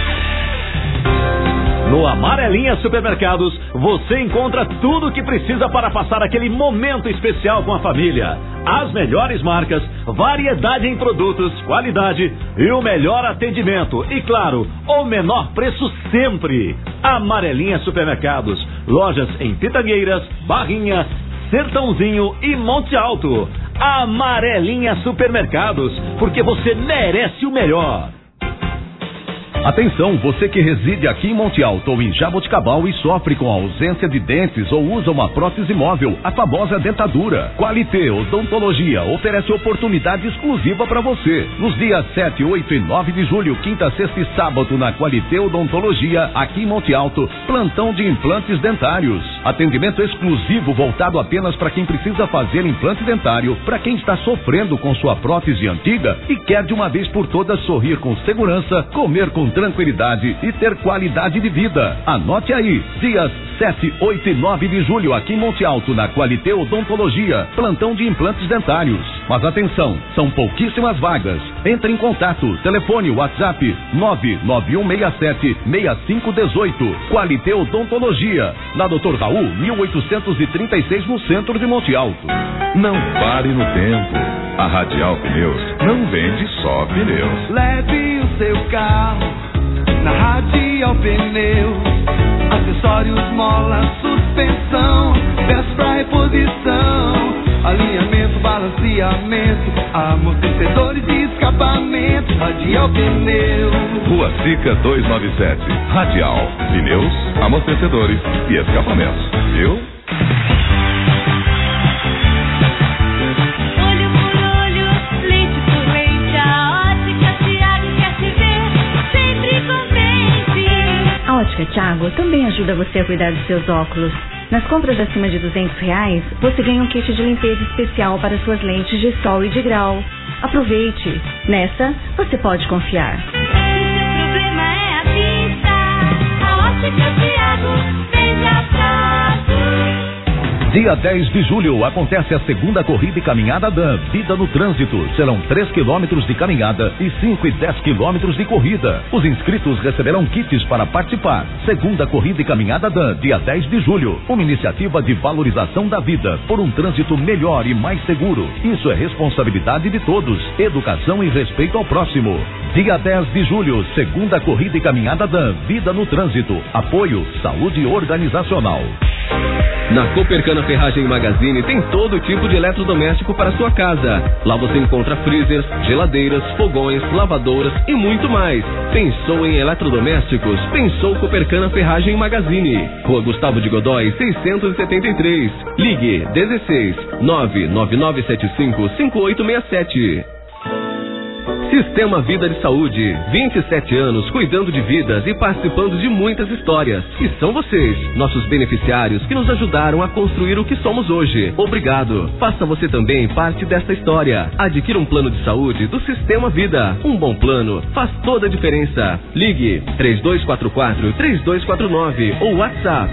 No Amarelinha Supermercados, você encontra tudo o que precisa para passar aquele momento especial com a família. As melhores marcas, variedade em produtos, qualidade e o melhor atendimento. E claro, o menor preço sempre. Amarelinha Supermercados, lojas em Pitangueiras, Barrinha, Sertãozinho e Monte Alto. Amarelinha Supermercados, porque você merece o melhor. Atenção, você que reside aqui em Monte Alto ou em Jaboticabal e sofre com a ausência de dentes ou usa uma prótese móvel, a famosa dentadura. Qualité Odontologia oferece oportunidade exclusiva para você. Nos dias 7, 8 e 9 de julho, quinta, sexta e sábado, na Qualité Odontologia, aqui em Monte Alto, plantão de implantes dentários. Atendimento exclusivo voltado apenas para quem precisa fazer implante dentário, para quem está sofrendo com sua prótese antiga e quer de uma vez por todas sorrir com segurança, comer com tranquilidade e ter qualidade de vida. Anote aí, dias 7, 8 e 9 de julho, aqui em Monte Alto, na Qualité Odontologia, plantão de implantes dentários. Mas atenção, são pouquíssimas vagas. Entre em contato, telefone WhatsApp 99167-6518. Qualité Odontologia, na Dr. Raul, 1836, no centro de Monte Alto. Não pare no tempo. A Radial Pneus não vende só pneus. Leve o seu carro na Radial Pneus. Acessórios, mola, suspensão, peças pra reposição, alinhamento, balanceamento, amortecedores e escapamento. Radial Pneus. Rua Sica 297. Radial Pneus, amortecedores e escapamentos. Viu? A Ótica Thiago também ajuda você a cuidar dos seus óculos. Nas compras acima de R$200, você ganha um kit de limpeza especial para suas lentes de sol e de grau. Aproveite! Nessa, você pode confiar. Se o problema é a vista, a Ótica Thiago vem já Dia 10 de julho acontece a segunda corrida e caminhada da Vida no Trânsito. Serão 3 quilômetros de caminhada e 5 e 10 quilômetros de corrida. Os inscritos receberão kits para participar. Segunda corrida e caminhada da dia 10 de julho. Uma iniciativa de valorização da vida por um trânsito melhor e mais seguro. Isso é responsabilidade de todos. Educação e respeito ao próximo. Dia 10 de julho, segunda corrida e caminhada da Vida no Trânsito. Apoio Saúde Organizacional. Na Copercana Ferragem Magazine tem todo tipo de eletrodoméstico para sua casa. Lá você encontra freezers, geladeiras, fogões, lavadoras e muito mais. Pensou em eletrodomésticos? Pensou Copercana Ferragem Magazine. Rua Gustavo de Godói, 673. Ligue 16 99975-5867. Sistema Vida de Saúde, 27 anos cuidando de vidas e participando de muitas histórias. E são vocês, nossos beneficiários, que nos ajudaram a construir o que somos hoje. Obrigado. Faça você também parte desta história. Adquira um plano de saúde do Sistema Vida. Um bom plano faz toda a diferença. Ligue 3244-3249 ou WhatsApp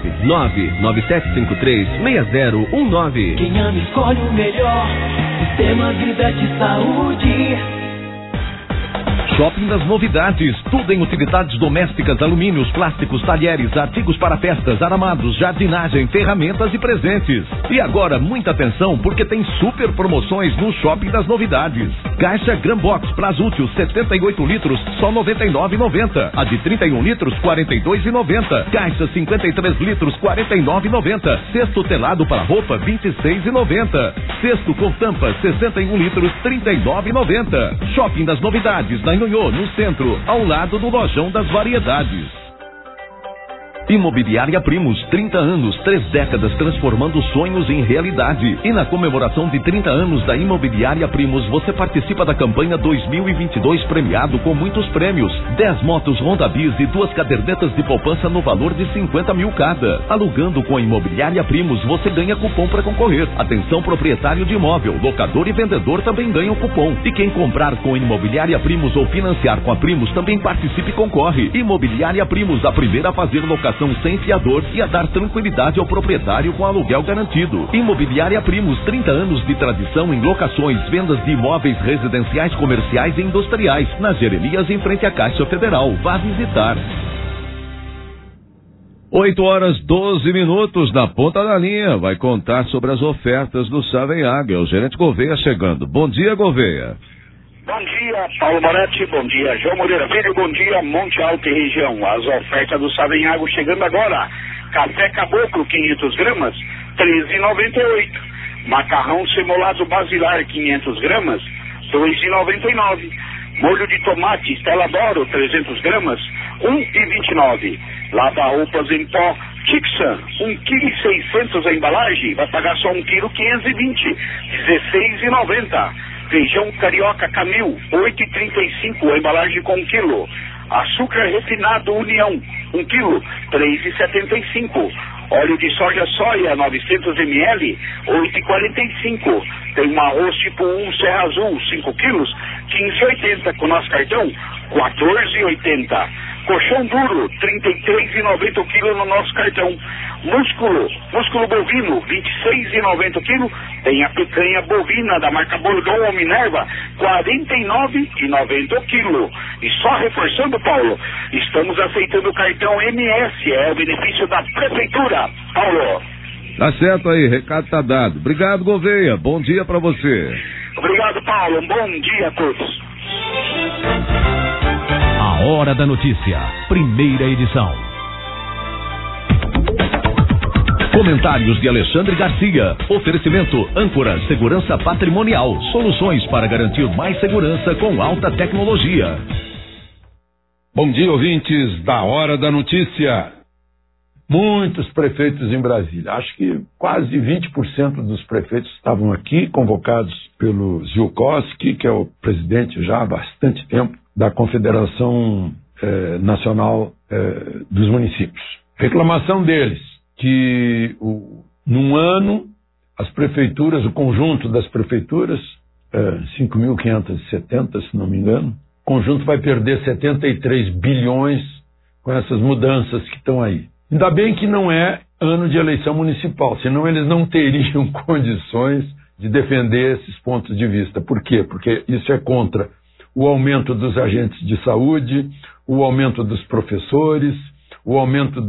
99753-6019. Quem ama escolhe o melhor. Sistema Vida de Saúde. Shopping das Novidades, tudo em utilidades domésticas, alumínios, plásticos, talheres, artigos para festas, aramados, jardinagem, ferramentas e presentes. E agora, muita atenção, porque tem super promoções no Shopping das Novidades. Caixa Grambox Prazútil, 78 litros, só R$ 99,90. A de 31 litros, R$ 42,90. Caixa 53 litros, R$ 49,90. Cesto telado para roupa, R$ 26,90. Cesto com tampa, 61 litros, R$ 39,90. Shopping das Novidades, na no centro, ao lado do Lojão das Variedades. Imobiliária Primos, 30 anos, 3 décadas transformando sonhos em realidade. E na comemoração de 30 anos da Imobiliária Primos, você participa da campanha 2022 premiado com muitos prêmios. 10 motos Honda Bis e 2 cadernetas de poupança no valor de 50 mil cada. Alugando com a Imobiliária Primos, você ganha cupom para concorrer. Atenção proprietário de imóvel, locador e vendedor também ganham cupom. E quem comprar com a Imobiliária Primos ou financiar com a Primos também participe e concorre. Imobiliária Primos, a primeira a fazer locação sem fiador e a dar tranquilidade ao proprietário com aluguel garantido. Imobiliária Primos, 30 anos de tradição em locações, vendas de imóveis residenciais, comerciais e industriais. Na Jeremias, em frente à Caixa Federal. Vá visitar. 8h12 na ponta da linha. Vai contar sobre as ofertas do Savenhague. É o gerente Gouveia chegando. Bom dia, Gouveia. Bom dia, Paulo Moretti, bom dia, João Moreira Filho, bom dia, Monte Alto e região. As ofertas do Savenhago chegando agora. Café Caboclo, 500 gramas, R$13,98. Macarrão semolado basilar, 500 gramas, R$2,99. Molho de tomate Stella D'Oro, 300 gramas, R$1,29. Lava-roupas em pó Tixan, 1,6 kg a embalagem, vai pagar só 1 kg, R$520, R$16,90. Feijão carioca Camil, 8,35 a embalagem com 1 kg. Açúcar refinado União, 1 kg, 3,75. Óleo de soja soia, 900 ml, 8,45. Tem um arroz tipo 1 Serra Azul, 5 quilos, 15,80. Com nosso cartão, 14,80. Colchão duro, 33,90 o quilo no nosso cartão. Músculo bovino, 26,90 o quilo. Tem a picanha bovina da marca Bordon ou Minerva, 49,90 o quilo. E só reforçando, Paulo, estamos aceitando o cartão MS, é o benefício da prefeitura. Paulo. Tá certo aí, recado tá dado. Obrigado, Gouveia. Bom dia pra você. Obrigado, Paulo. Um bom dia a todos. A Hora da Notícia, primeira edição. Comentários de Alexandre Garcia. Oferecimento Âncora Segurança Patrimonial. Soluções para garantir mais segurança com alta tecnologia. Bom dia, ouvintes da Hora da Notícia. Muitos prefeitos em Brasília. Acho que quase 20% dos prefeitos estavam aqui, convocados pelo Ziolkowski, que é o presidente já há bastante tempo da Confederação Nacional dos Municípios. Reclamação deles, que num ano as prefeituras, o conjunto das prefeituras, 5.570, se não me engano, o conjunto vai perder 73 bilhões com essas mudanças que estão aí. Ainda bem que não é ano de eleição municipal, senão eles não teriam condições de defender esses pontos de vista. Por quê? Porque isso é contra o aumento dos agentes de saúde, o aumento dos professores, o aumento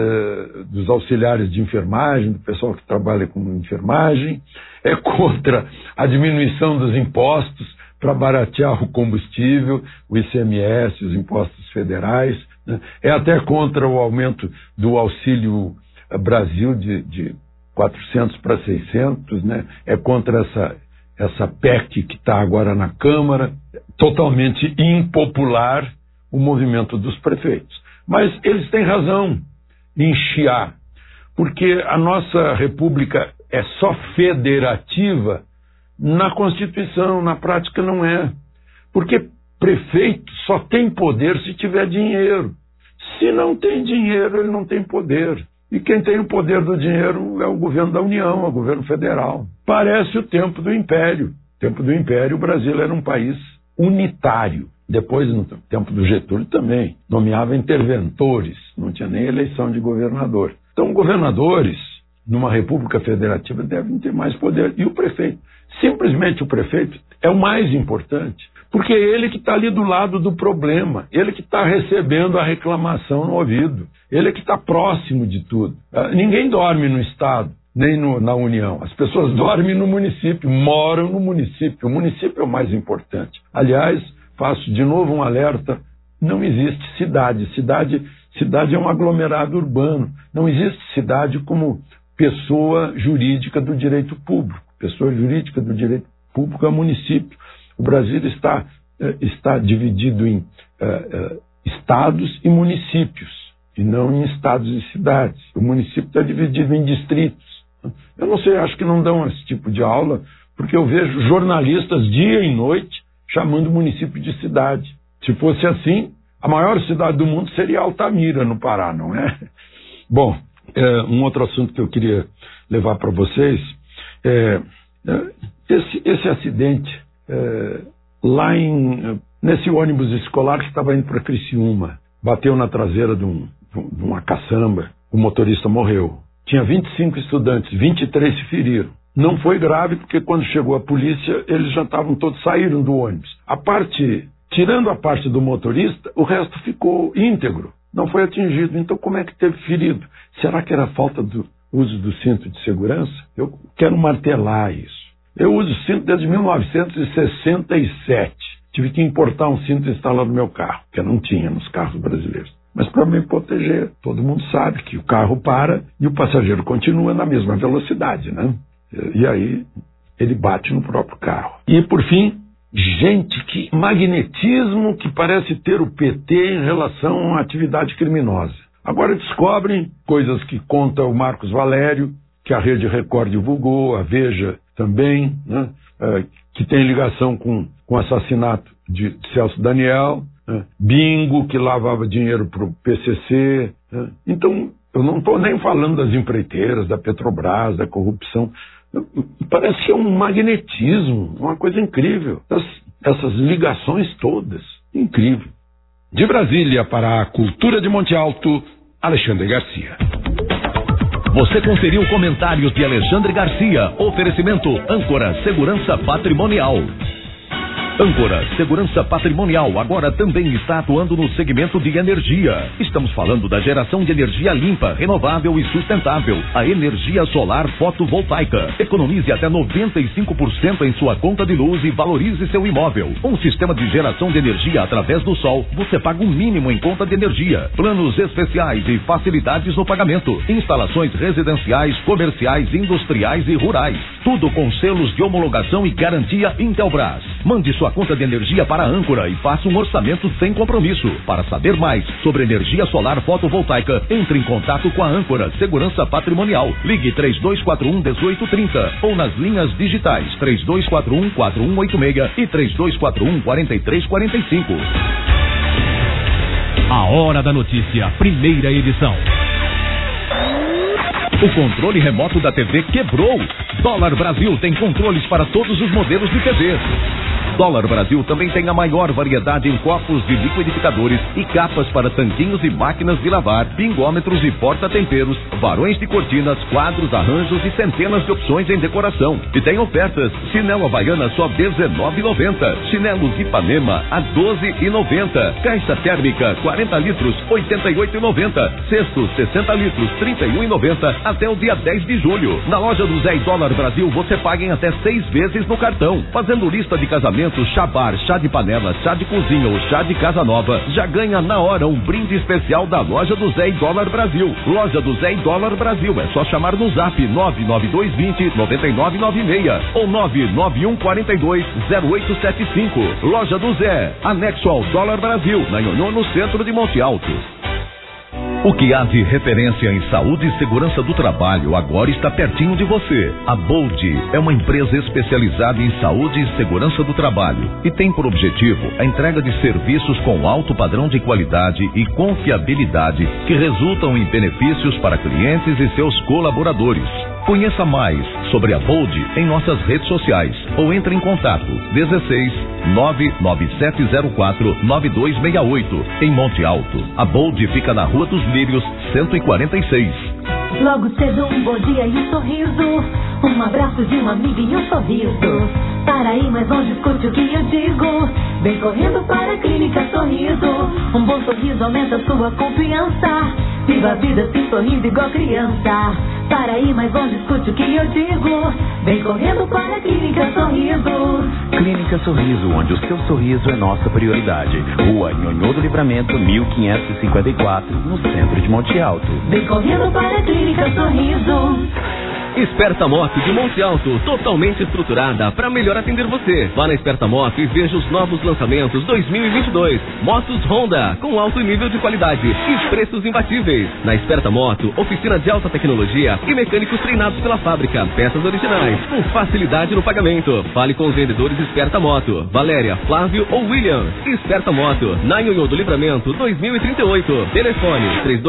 dos auxiliares de enfermagem, do pessoal que trabalha com enfermagem, é contra a diminuição dos impostos para baratear o combustível, o ICMS, os impostos federais, né? É até contra o aumento do Auxílio Brasil de 400 para 600, né? É contra essa PEC que está agora na Câmara, totalmente impopular o movimento dos prefeitos. Mas eles têm razão em chiar, porque a nossa república é só federativa na Constituição, na prática não é. Porque prefeito só tem poder se tiver dinheiro. Se não tem dinheiro, ele não tem poder. E quem tem o poder do dinheiro é o governo da União, é o governo federal. Parece o tempo do Império. No tempo do Império, o Brasil era um país unitário. Depois, no tempo do Getúlio também, nomeava interventores, não tinha nem eleição de governador. Então, governadores, numa república federativa, devem ter mais poder. E o prefeito? Simplesmente o prefeito é o mais importante, porque é ele que está ali do lado do problema, ele que está recebendo a reclamação no ouvido, ele que está próximo de tudo. Ninguém dorme no Estado, nem na União. As pessoas dormem no município, moram no município. O município é o mais importante. Aliás, faço de novo um alerta, não existe cidade. Cidade é um aglomerado urbano. Não existe cidade como pessoa jurídica do direito público. Pessoa jurídica do direito público é o município. O Brasil está dividido em estados e municípios, e não em estados e cidades. O município está dividido em distritos. Eu não sei, acho que não dão esse tipo de aula, porque eu vejo jornalistas dia e noite chamando o município de cidade. Se fosse assim, a maior cidade do mundo seria Altamira, no Pará, não é? Bom, um outro assunto que eu queria levar para vocês é esse acidente lá nesse ônibus escolar que estava indo para Criciúma. Bateu na traseira de uma caçamba, o motorista morreu. Tinha 25 estudantes, 23 se feriram. Não foi grave, porque quando chegou a polícia, eles já estavam todos, saíram do ônibus. Tirando a parte do motorista, o resto ficou íntegro, não foi atingido. Então, como é que teve ferido? Será que era falta do uso do cinto de segurança? Eu quero martelar isso. Eu uso cinto desde 1967. Tive que importar um cinto e instalar no meu carro, que não tinha nos carros brasileiros. Mas para me proteger, todo mundo sabe que o carro para e o passageiro continua na mesma velocidade, né? E aí ele bate no próprio carro. E por fim, gente, que magnetismo que parece ter o PT em relação à atividade criminosa. Agora descobrem coisas que conta o Marcos Valério, que a Rede Record divulgou, a Veja também, né? Que tem ligação com o assassinato de Celso Daniel, né? Bingo, que lavava dinheiro para o PCC. Né? Então, eu não estou nem falando das empreiteiras, da Petrobras, da corrupção. Parece que é um magnetismo, uma coisa incrível. Essas ligações todas, incrível. De Brasília para a Cultura de Monte Alto, Alexandre Garcia. Você conferiu comentários de Alexandre Garcia. Oferecimento Âncora Segurança Patrimonial. Âncora Segurança Patrimonial agora também está atuando no segmento de energia. Estamos falando da geração de energia limpa, renovável e sustentável. A energia solar fotovoltaica. Economize até 95% em sua conta de luz e valorize seu imóvel. Um sistema de geração de energia através do sol. Você paga um mínimo em conta de energia. Planos especiais e facilidades no pagamento. Instalações residenciais, comerciais, industriais e rurais. Tudo com selos de homologação e garantia Intelbras. Mande sua conta de energia para a Âncora e faça um orçamento sem compromisso. Para saber mais sobre energia solar fotovoltaica, entre em contato com a Âncora Segurança Patrimonial. Ligue 3241-1830 ou nas linhas digitais 3241-4186 e 3241-4345. A Hora da Notícia, primeira edição. O controle remoto da TV quebrou. Dólar Brasil tem controles para todos os modelos de TV. Dólar Brasil também tem a maior variedade em copos de liquidificadores e capas para tanquinhos e máquinas de lavar, pingômetros e porta-temperos, varões de cortinas, quadros, arranjos e centenas de opções em decoração. E tem ofertas: chinelo Havaiana só R$19,90, chinelos Ipanema a R$12,90, caixa térmica 40 litros R$88,90, cesto 60 litros R$31,90 até o dia 10 de julho. Na loja do Zé e Dólar Brasil você paga em até 6 vezes no cartão. Fazendo lista de casamento, chá bar, chá de panela, chá de cozinha ou chá de casa nova, já ganha na hora um brinde especial da loja do Zé e Dólar Brasil. Loja do Zé e Dólar Brasil, é só chamar no zap 99220-9996 ou 99142-0875. Loja do Zé, anexo ao Dólar Brasil, na Nhonhô, no centro de Monte Alto. O que há de referência em saúde e segurança do trabalho agora está pertinho de você. A Bold é uma empresa especializada em saúde e segurança do trabalho e tem por objetivo a entrega de serviços com alto padrão de qualidade e confiabilidade que resultam em benefícios para clientes e seus colaboradores. Conheça mais sobre a Bold em nossas redes sociais ou entre em contato 16 99704-9268 em Monte Alto. A Bold fica na Rua dos Lírios, 146. Logo cedo um bom dia e um sorriso, um abraço de uma amiga e um sorriso. Para ir mais longe, escute o que eu digo. Vem correndo para a Clínica Sorriso. Um bom sorriso aumenta sua confiança. Viva a vida assim sorrindo igual criança. Para ir mais longe, escute o que eu digo. Vem correndo para a Clínica Sorriso. Clínica Sorriso, onde o seu sorriso é nossa prioridade. Rua Nhonhô do Livramento, 1554, no centro de Monte Alto. Vem correndo para a Clínica Sorriso. Esperta Moto de Monte Alto, totalmente estruturada para melhor atender você. Vá na Esperta Moto e veja os novos lançamentos 2022. Motos Honda, com alto nível de qualidade e preços imbatíveis. Na Esperta Moto, oficina de alta tecnologia e mecânicos treinados pela fábrica. Peças originais, com facilidade no pagamento. Fale com os vendedores Esperta Moto, Valéria, Flávio ou William. Esperta Moto, na Nhonhô do Livramento 2038. Telefone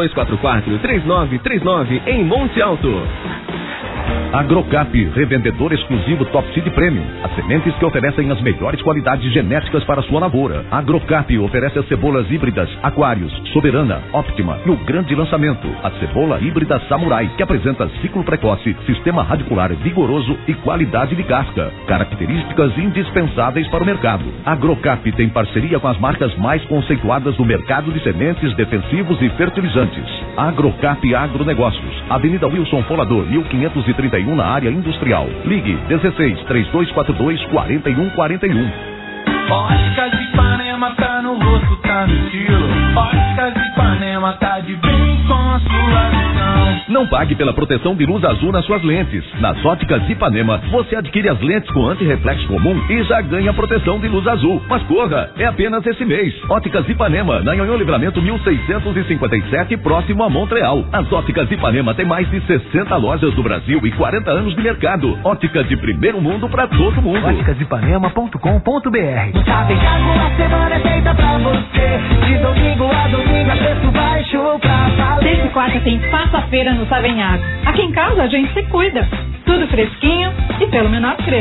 3244-3939 em Monte Alto. Agrocap, revendedor exclusivo Top Seed Premium. As sementes que oferecem as melhores qualidades genéticas para sua lavoura. Agrocap oferece as cebolas híbridas Aquários, Soberana, Optima e o grande lançamento, a cebola híbrida Samurai, que apresenta ciclo precoce, sistema radicular vigoroso e qualidade de casca. Características indispensáveis para o mercado. Agrocap tem parceria com as marcas mais conceituadas do mercado de sementes, defensivos e fertilizantes. Agrocap Agronegócios, Avenida Wilson Folador, 1531, na área industrial. Ligue 16 3242 4141. Óticas Ipanema tá no rosto, tá no estilo. Óticas Ipanema tá de bem com a sua visão. Não pague pela proteção de luz azul nas suas lentes. Nas Óticas Ipanema, você adquire as lentes com anti-reflexo comum e já ganha proteção de luz azul. Mas corra, é apenas esse mês. Óticas Ipanema, na Nhonhô Livramento 1657, próximo a Montreal. As Óticas Ipanema tem mais de 60 lojas do Brasil e 40 anos de mercado. Óticas de primeiro mundo pra todo mundo. Óticasipanema.com.br. Savenhago, a semana é feita pra você. De domingo a domingo a preço baixo pra valer. Terça e quarta tem passa-feira no Savenhago. Aqui em casa a gente se cuida. Tudo fresquinho e pelo menor preço.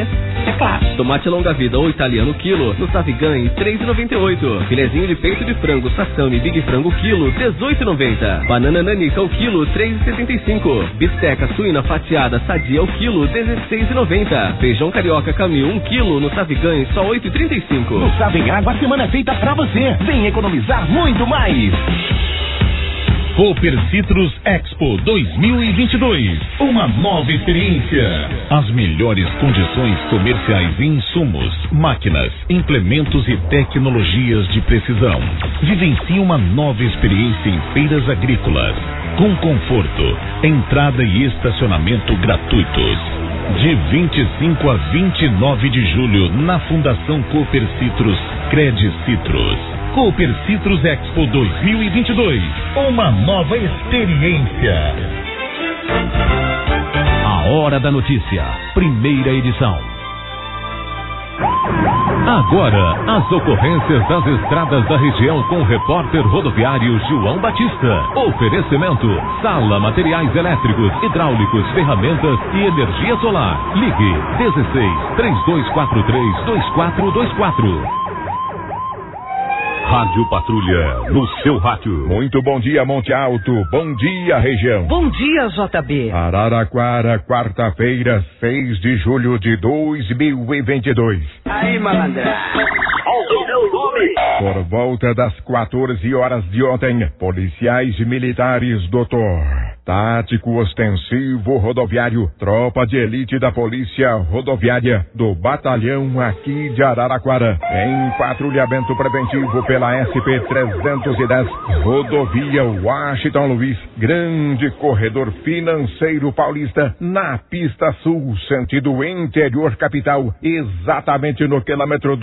É claro. Tomate longa-vida ou italiano quilo, no Savigan, R$3,98. Filezinho de peito de frango, Sassami Big Frango quilo, R$18,90. Banana nanica o quilo, R$3,75. Bisteca suína fatiada sadia o quilo, R$16,90. Feijão carioca Camil 1 quilo, no Savigan, só R$8,35. No Savenhago, a semana é feita pra você. Vem economizar muito mais. Cooper Citrus Expo 2022. Uma nova experiência. As melhores condições comerciais e insumos, máquinas, implementos e tecnologias de precisão. Vivencie uma nova experiência em feiras agrícolas. Com conforto, entrada e estacionamento gratuitos. De 25 a 29 de julho, na Fundação Cooper Citrus, Cred Citrus. Cooper Citrus Expo 2022. Uma nova experiência. A Hora da Notícia, primeira edição. Agora, as ocorrências das estradas da região com o repórter rodoviário João Batista. Oferecimento: Sala Materiais Elétricos, Hidráulicos, Ferramentas e Energia Solar. Ligue 16-3243-2424. Rádio Patrulha, no seu rádio. Muito bom dia, Monte Alto. Bom dia, região. Bom dia, JB. Araraquara, quarta-feira, 6 de julho de 2022. Aí, malandro. Por volta das 14 horas de ontem, policiais militares, doutor. Tático ostensivo rodoviário, tropa de elite da Polícia Rodoviária do Batalhão aqui de Araraquara, em patrulhamento preventivo pela SP-310, rodovia Washington Luiz, grande corredor financeiro paulista, na pista sul, sentido interior capital, exatamente no quilômetro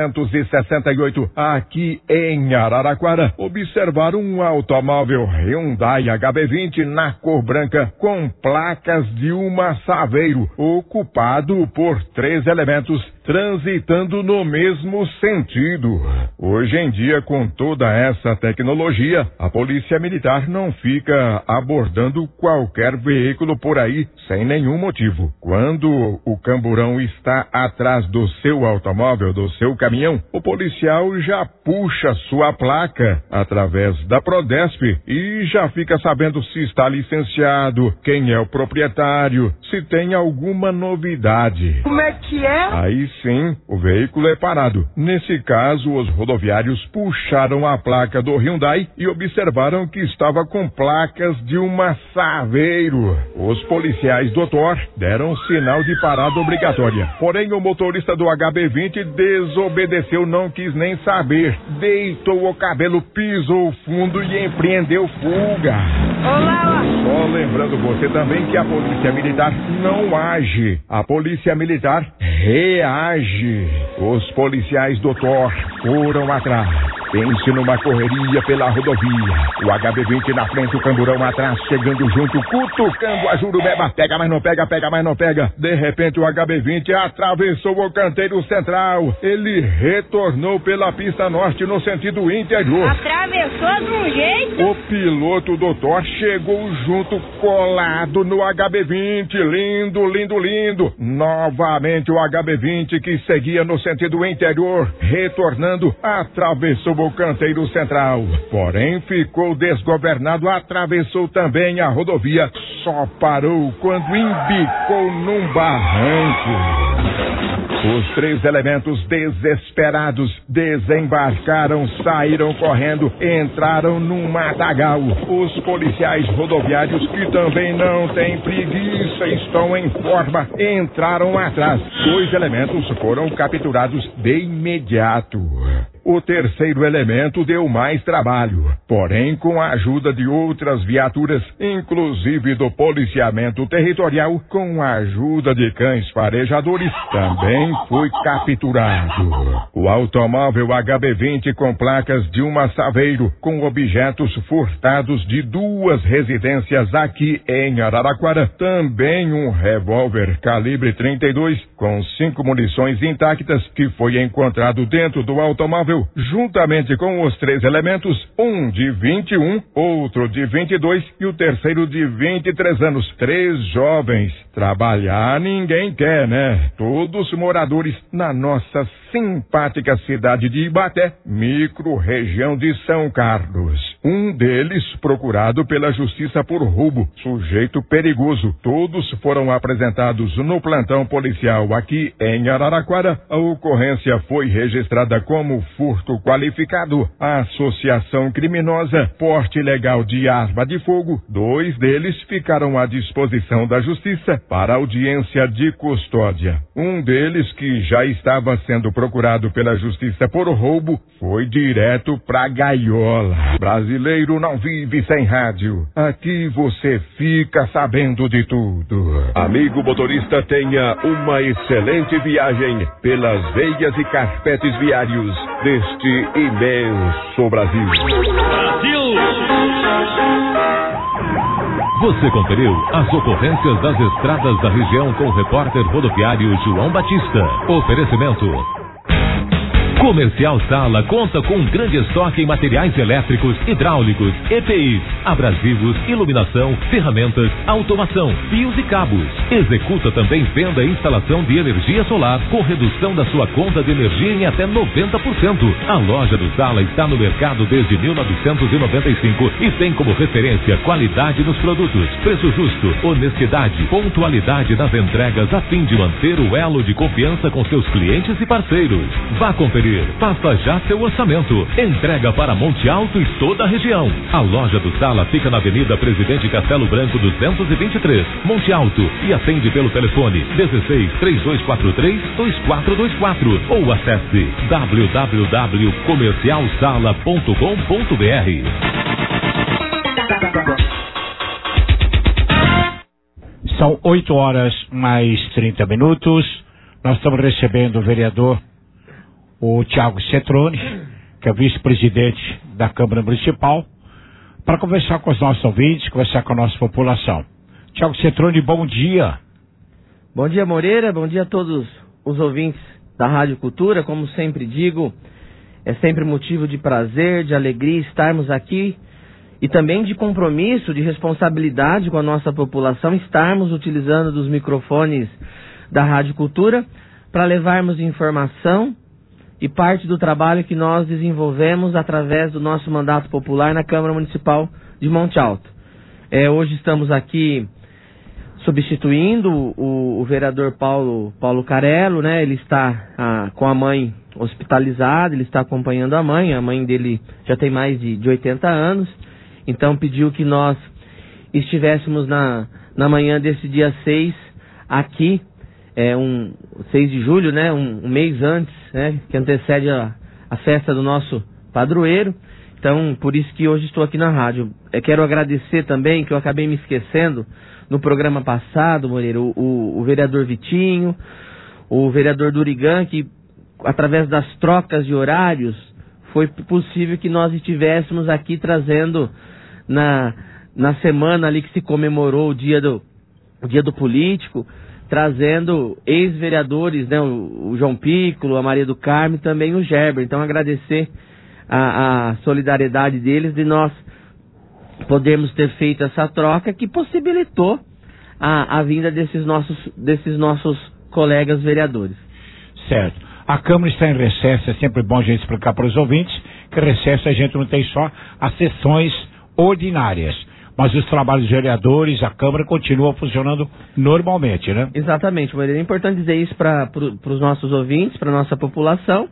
268, aqui em Araraquara, observaram um automóvel Hyundai HB20 na cor branca, com placas de uma Saveiro, ocupado por 3 elementos, transitando no mesmo sentido. Hoje em dia, com toda essa tecnologia, a Polícia Militar não fica abordando qualquer veículo por aí sem nenhum motivo. Quando o camburão está atrás do seu automóvel, do seu caminhão, o policial já puxa sua placa através da Prodesp e já fica sabendo se está licenciado, quem é o proprietário, se tem alguma novidade. Como é que é? Aí sim, o veículo é parado. Nesse caso, os rodoviários puxaram a placa do Hyundai e observaram que estava com placas de uma Saveiro. Os policiais, doutor, deram sinal de parada obrigatória. Porém, o motorista do HB20 desobedeceu, não quis nem saber. Deitou o cabelo, pisou fundo e empreendeu fuga. Olá! Só lembrando você também que a Polícia Militar não age. A Polícia Militar reage. Os policiais, doutor, foram atrás. Pense numa correria pela rodovia. O HB20 na frente, o camburão atrás, chegando junto, cutucando a Jurubeba. Pega, mas não pega, pega, mas não pega. De repente, o HB20 atravessou o canteiro central. Ele retornou pela pista norte no sentido interior. Atravessou de um jeito. O piloto, doutor, chegou junto, colado no HB20. Lindo, lindo, lindo. Novamente, o HB20 que seguia no sentido interior, retornando, atravessou o canteiro central. Porém, ficou desgovernado, atravessou também a rodovia, só parou quando embicou num barranco. Os 3 elementos desesperados desembarcaram, saíram correndo, entraram num matagal. Os policiais rodoviários, que também não têm preguiça, estão em forma, entraram atrás. 2 elementos foram capturados de imediato. O 3º elemento deu mais trabalho, porém com a ajuda de outras viaturas, inclusive do policiamento territorial, com a ajuda de cães farejadores, também foi capturado. O automóvel HB20 com placas de uma Saveiro, com objetos furtados de 2 residências aqui em Araraquara, também um revólver calibre 32 com 5 munições intactas que foi encontrado dentro do automóvel, preso, juntamente com os 3 elementos, um de 21, outro de 22 e o terceiro de 23 anos. 3 jovens. Trabalhar ninguém quer, né? Todos moradores na nossa simpática cidade de Ibaté, micro-região de São Carlos. Um deles procurado pela justiça por roubo, sujeito perigoso. Todos foram apresentados no plantão policial aqui em Araraquara. A ocorrência foi registrada como furto qualificado, associação criminosa, porte ilegal de arma de fogo. 2 deles ficaram à disposição da justiça para audiência de custódia. Um deles, que já estava sendo procurado pela justiça por roubo, foi direto pra gaiola. Brasileiro não vive sem rádio. Aqui você fica sabendo de tudo. Amigo motorista, tenha uma excelente viagem pelas veias e carpetes viários deste imenso Brasil. Você conferiu as ocorrências das estradas da região com o repórter rodoviário João Batista. Oferecimento. Comercial Sala conta com um grande estoque em materiais elétricos, hidráulicos, EPIs, abrasivos, iluminação, ferramentas, automação, fios e cabos. Executa também venda e instalação de energia solar com redução da sua conta de energia em até 90%. A loja do Sala está no mercado desde 1995 e tem como referência qualidade nos produtos, preço justo, honestidade, pontualidade nas entregas a fim de manter o elo de confiança com seus clientes e parceiros. Vá conferir. Faça já seu orçamento. Entrega para Monte Alto e toda a região. A loja do Sala fica na Avenida Presidente Castelo Branco 223, Monte Alto, e atende pelo telefone 16-3243-2424 ou acesse www.comercialsala.com.br. São 8h mais 30. Nós estamos recebendo o vereador o Tiago Cetrone, que é vice-presidente da Câmara Municipal, para conversar com os nossos ouvintes, conversar com a nossa população. Tiago Cetrone, bom dia. Bom dia, Moreira, bom dia a todos os ouvintes da Rádio Cultura. Como sempre digo, é sempre motivo de prazer, de alegria estarmos aqui e também de compromisso, de responsabilidade com a nossa população, estarmos utilizando dos microfones da Rádio Cultura para levarmos informação e parte do trabalho que nós desenvolvemos através do nosso mandato popular na Câmara Municipal de Monte Alto. Hoje estamos aqui substituindo o vereador Paulo Carello, né? Ele está com a mãe hospitalizada, ele está acompanhando a mãe dele já tem mais de 80 anos, então pediu que nós estivéssemos na manhã desse dia 6 aqui, 6 de julho, né, um mês antes, né, que antecede a festa do nosso padroeiro. Então, por isso que hoje estou aqui na rádio. Quero agradecer também, que eu acabei me esquecendo no programa passado, Moreira, o vereador Vitinho, o vereador Durigan, que através das trocas de horários foi possível que nós estivéssemos aqui trazendo na semana ali que se comemorou o dia do político, trazendo ex-vereadores, né, o João Piccolo, a Maria do Carmo e também o Gerber. Então, agradecer a solidariedade deles de nós podermos ter feito essa troca que possibilitou a vinda desses nossos colegas vereadores. Certo. A Câmara está em recesso, é sempre bom a gente explicar para os ouvintes que recesso a gente não tem só as sessões ordinárias, mas os trabalhos dos vereadores, a Câmara continua funcionando normalmente, né? Exatamente, Moreira. É importante dizer isso para os nossos ouvintes, para a nossa população,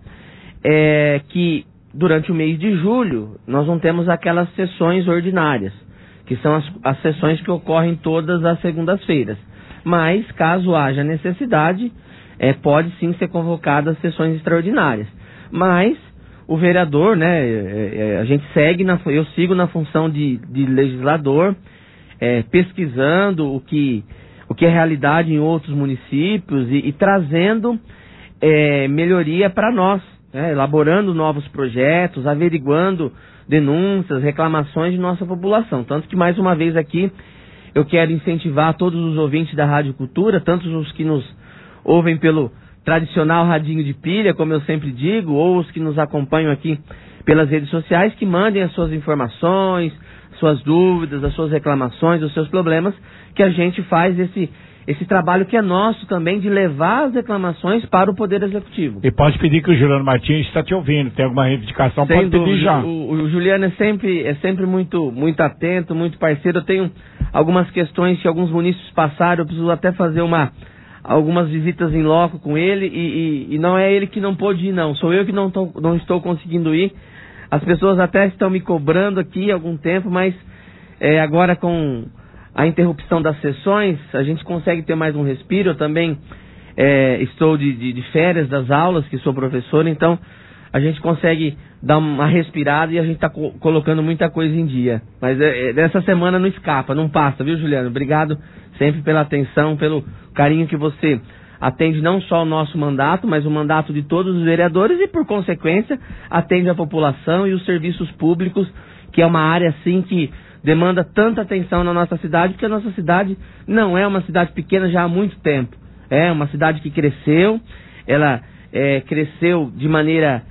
que durante o mês de julho nós não temos aquelas sessões ordinárias, que são as sessões que ocorrem todas as segundas-feiras. Mas, caso haja necessidade, pode sim ser convocadas sessões extraordinárias. Mas o vereador, né, a gente eu sigo na função de legislador, pesquisando o que é realidade em outros municípios e trazendo melhoria para nós, né, elaborando novos projetos, averiguando denúncias, reclamações de nossa população. Tanto que, mais uma vez aqui, eu quero incentivar todos os ouvintes da Rádio Cultura, tanto os que nos ouvem pelo tradicional radinho de pilha, como eu sempre digo, ou os que nos acompanham aqui pelas redes sociais, que mandem as suas informações, suas dúvidas, as suas reclamações, os seus problemas, que a gente faz esse trabalho que é nosso também, de levar as reclamações para o Poder Executivo. E pode pedir que o Juliano Martins está te ouvindo, tem alguma reivindicação, pode pedir já. O Juliano é sempre muito atento, muito parceiro. Eu tenho algumas questões que alguns munícipes passaram, eu preciso até fazer algumas visitas em loco com ele, e não é ele que não pôde ir, não. Sou eu que não estou conseguindo ir. As pessoas até estão me cobrando aqui há algum tempo, mas agora com a interrupção das sessões, a gente consegue ter mais um respiro. Eu também estou de férias das aulas, que sou professor, então a gente consegue dar uma respirada e a gente está colocando muita coisa em dia. Mas dessa semana não escapa, não passa, viu, Juliano? Obrigado sempre pela atenção, pelo carinho que você atende não só o nosso mandato, mas o mandato de todos os vereadores e, por consequência, atende a população e os serviços públicos, que é uma área, assim, que demanda tanta atenção na nossa cidade, porque a nossa cidade não é uma cidade pequena já há muito tempo. É uma cidade que cresceu, ela cresceu de maneira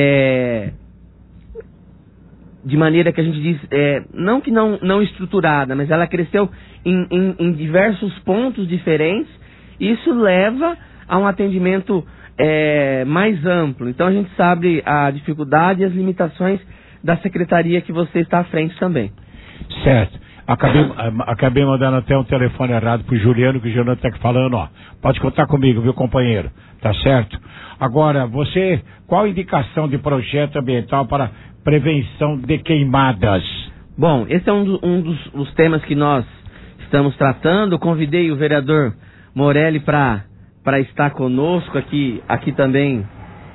que a gente diz, não que não estruturada, mas ela cresceu em diversos pontos diferentes. Isso leva a um atendimento mais amplo. Então a gente sabe a dificuldade e as limitações da secretaria que você está à frente também. Certo. Acabei mandando até um telefone errado pro Juliano, que o Juliano está falando, ó. Pode contar comigo, viu, companheiro? Tá certo? Agora, qual a indicação de projeto ambiental para prevenção de queimadas? Bom, esse é um dos temas que nós estamos tratando. Eu convidei o vereador Morelli para estar conosco aqui também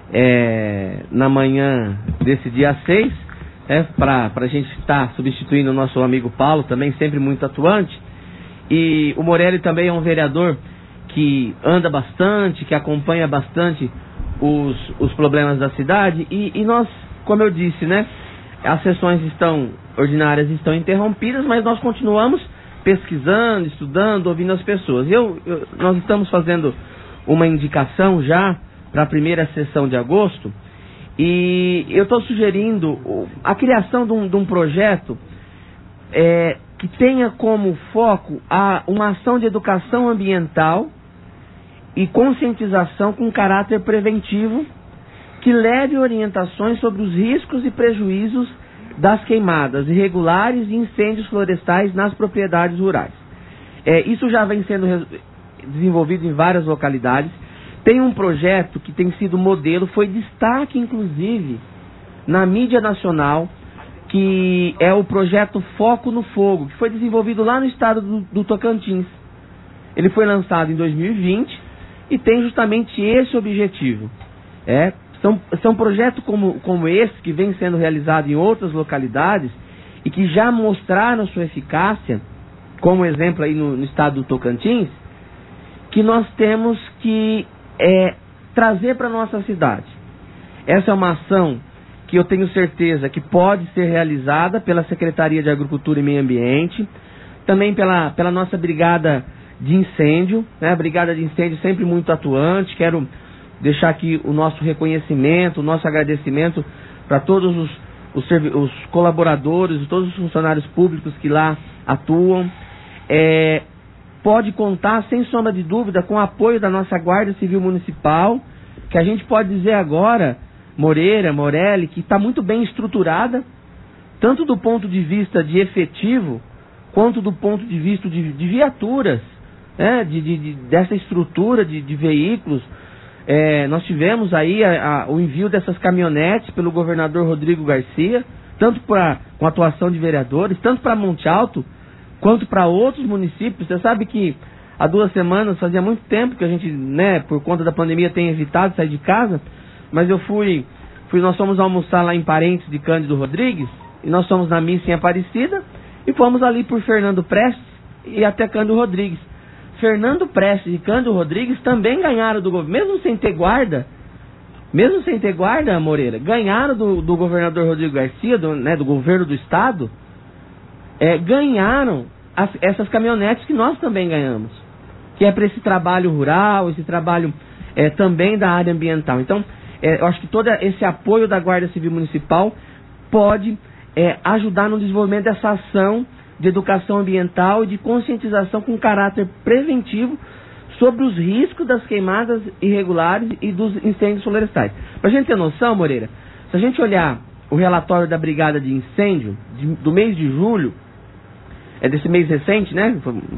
na manhã desse dia 6, para a gente estar substituindo o nosso amigo Paulo, também sempre muito atuante. E o Morelli também é um vereador que anda bastante, que acompanha bastante os problemas da cidade, e nós, como eu disse, as sessões ordinárias estão interrompidas, mas nós continuamos pesquisando, estudando, ouvindo as pessoas. Nós estamos fazendo uma indicação já para a primeira sessão de agosto, e eu estou sugerindo a criação de um projeto que tenha como foco uma ação de educação ambiental e conscientização com caráter preventivo, que leve orientações sobre os riscos e prejuízos das queimadas irregulares e incêndios florestais nas propriedades rurais. Isso já vem sendo desenvolvido em várias localidades. Tem um projeto que tem sido modelo, foi destaque inclusive na mídia nacional, que é o projeto Foco no Fogo, que foi desenvolvido lá no estado do Tocantins. Ele foi lançado em 2020 e tem justamente esse objetivo. São projetos como esse, que vem sendo realizado em outras localidades e que já mostraram sua eficácia, como exemplo aí no estado do Tocantins, que nós temos que trazer para a nossa cidade. Essa é uma ação que eu tenho certeza que pode ser realizada pela Secretaria de Agricultura e Meio Ambiente, também pela nossa Brigada de Incêndio, a Brigada de Incêndio sempre muito atuante. Quero deixar aqui o nosso reconhecimento, o nosso agradecimento para todos os colaboradores, todos os funcionários públicos que lá atuam. Pode contar, sem sombra de dúvida, com o apoio da nossa Guarda Civil Municipal, que a gente pode dizer agora, Morelli, que está muito bem estruturada, tanto do ponto de vista de efetivo, quanto do ponto de vista de viaturas, dessa estrutura de veículos. Nós tivemos aí o envio dessas caminhonetes pelo governador Rodrigo Garcia, tanto com a atuação de vereadores, tanto para Monte Alto, quanto para outros municípios. Você sabe que há 2 semanas, fazia muito tempo que a gente, por conta da pandemia, tem evitado sair de casa, mas nós fomos almoçar lá em Parentes de Cândido Rodrigues, e nós fomos na missa em Aparecida, e fomos ali por Fernando Prestes e até Cândido Rodrigues. Fernando Prestes e Cândido Rodrigues também ganharam do governo, mesmo sem ter guarda, Moreira, ganharam do governador Rodrigo Garcia, do governo do estado, ganharam essas caminhonetes que nós também ganhamos, que é para esse trabalho rural, esse trabalho também da área ambiental. Então, eu acho que todo esse apoio da Guarda Civil Municipal pode ajudar no desenvolvimento dessa ação de educação ambiental e de conscientização com caráter preventivo sobre os riscos das queimadas irregulares e dos incêndios florestais. Para a gente ter noção, Moreira, se a gente olhar o relatório da Brigada de Incêndio do mês de julho, desse mês recente, né?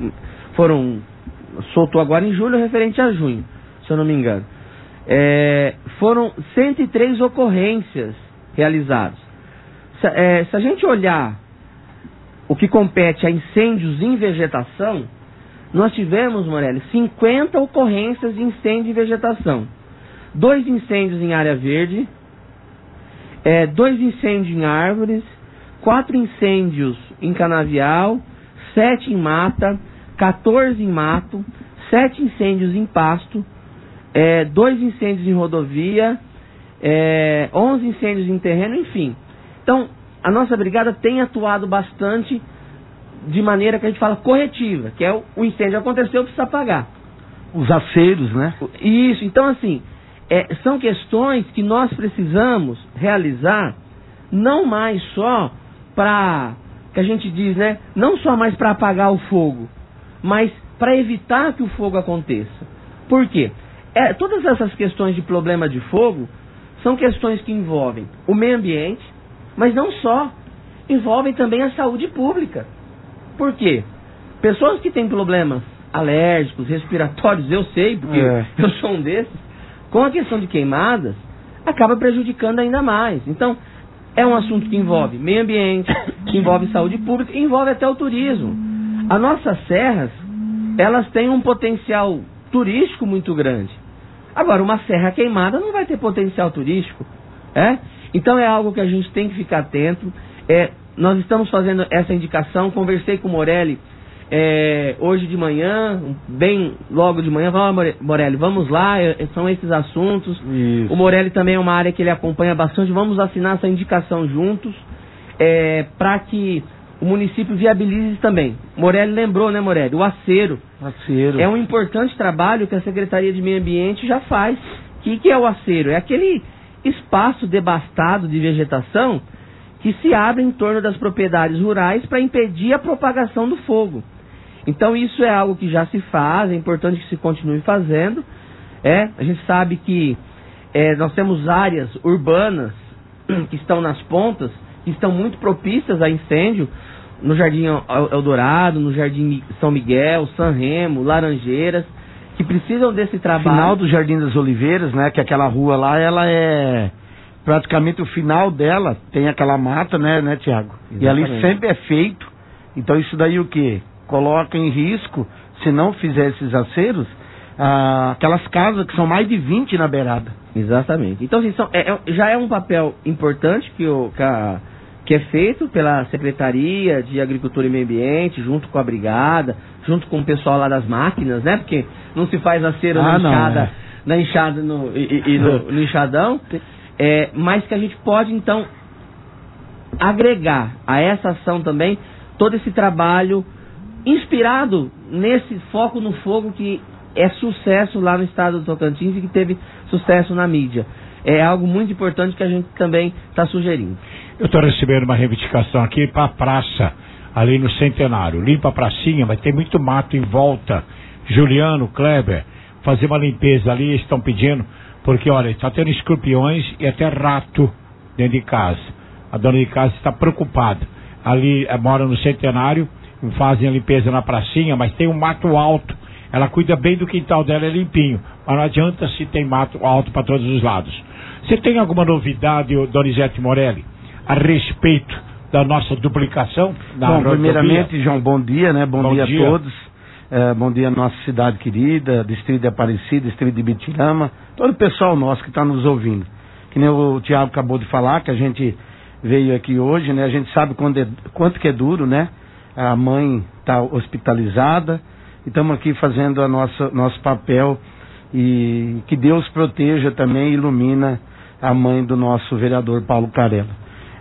Soltou agora em julho, referente a junho, se eu não me engano. Foram 103 ocorrências realizadas. Se a gente olhar o que compete a incêndios em vegetação, nós tivemos, Morelli, 50 ocorrências de incêndio em vegetação. 2 incêndios em área verde, 2 incêndios em árvores, 4 incêndios em canavial, 7 em mata, 14 em mato, 7 incêndios em pasto, 2 incêndios em rodovia, 11 incêndios em terreno, enfim. Então, a nossa brigada tem atuado bastante de maneira que a gente fala corretiva, que é o incêndio aconteceu, precisa apagar. Os aceros, né? Isso, então assim, são questões que nós precisamos realizar, não mais só para, que a gente diz, né? Não só mais para apagar o fogo, mas para evitar que o fogo aconteça. Por quê? Todas essas questões de problema de fogo são questões que envolvem o meio ambiente, mas não só, envolvem também a saúde pública. Por quê? Pessoas que têm problemas alérgicos, respiratórios, eu sei, porque eu sou um desses, com a questão de queimadas, acaba prejudicando ainda mais. Então, é um assunto que envolve meio ambiente, que envolve saúde pública, e envolve até o turismo. As nossas serras, elas têm um potencial turístico muito grande. Agora, uma serra queimada não vai ter potencial turístico. Então, é algo que a gente tem que ficar atento. Nós estamos fazendo essa indicação, conversei com o Morelli hoje de manhã, bem logo de manhã, Morelli, vamos lá, são esses assuntos. Isso. O Morelli também é uma área que ele acompanha bastante, vamos assinar essa indicação juntos, para que o município viabilize também. Morelli lembrou, né, Morelli? O acero. É um importante trabalho que a Secretaria de Meio Ambiente já faz. O que é o acero? É aquele espaço devastado de vegetação que se abre em torno das propriedades rurais para impedir a propagação do fogo. Então isso é algo que já se faz, é importante que se continue fazendo. A gente sabe que nós temos áreas urbanas que estão nas pontas, que estão muito propícias a incêndio, no Jardim Eldorado, no Jardim São Miguel, San Remo, Laranjeiras, que precisam desse trabalho. Final do Jardim das Oliveiras, né, que aquela rua lá, ela é praticamente o final dela, tem aquela mata, né, Tiago? E ali sempre é feito. Então isso daí o quê? Coloca em risco, se não fizer esses aceros, aquelas casas que são mais de 20 na beirada. Exatamente. Então assim, já é um papel importante que é feito pela Secretaria de Agricultura e Meio Ambiente, junto com a Brigada, junto com o pessoal lá das máquinas, né? Porque não se faz acero na enxada no enxadão. Mas que a gente pode, então, agregar a essa ação também todo esse trabalho inspirado nesse foco no fogo que é sucesso lá no estado do Tocantins e que teve sucesso na mídia. É algo muito importante que a gente também está sugerindo. Eu estou recebendo uma reivindicação aqui para a praça, ali no Centenário. Limpa a pracinha, mas tem muito mato em volta. Juliano, Kleber, fazer uma limpeza ali, estão pedindo. Porque, olha, está tendo escorpiões e até rato dentro de casa. A dona de casa está preocupada. Ali, mora no Centenário, fazem a limpeza na pracinha, mas tem um mato alto. Ela cuida bem do quintal dela, é limpinho. Mas não adianta se tem mato alto para todos os lados. Você tem alguma novidade, Donizete Morelli, a respeito da nossa duplicação? Bom, primeiramente, João, bom dia, né? Bom dia a todos. Bom dia à nossa cidade querida, distrito de Aparecida, distrito de Bitirama, todo o pessoal nosso que está nos ouvindo. Que nem o Tiago acabou de falar, que a gente veio aqui hoje, né? A gente sabe quanto que é duro, né? A mãe está hospitalizada e estamos aqui fazendo nosso papel e que Deus proteja também e ilumina a mãe do nosso vereador Paulo Carella.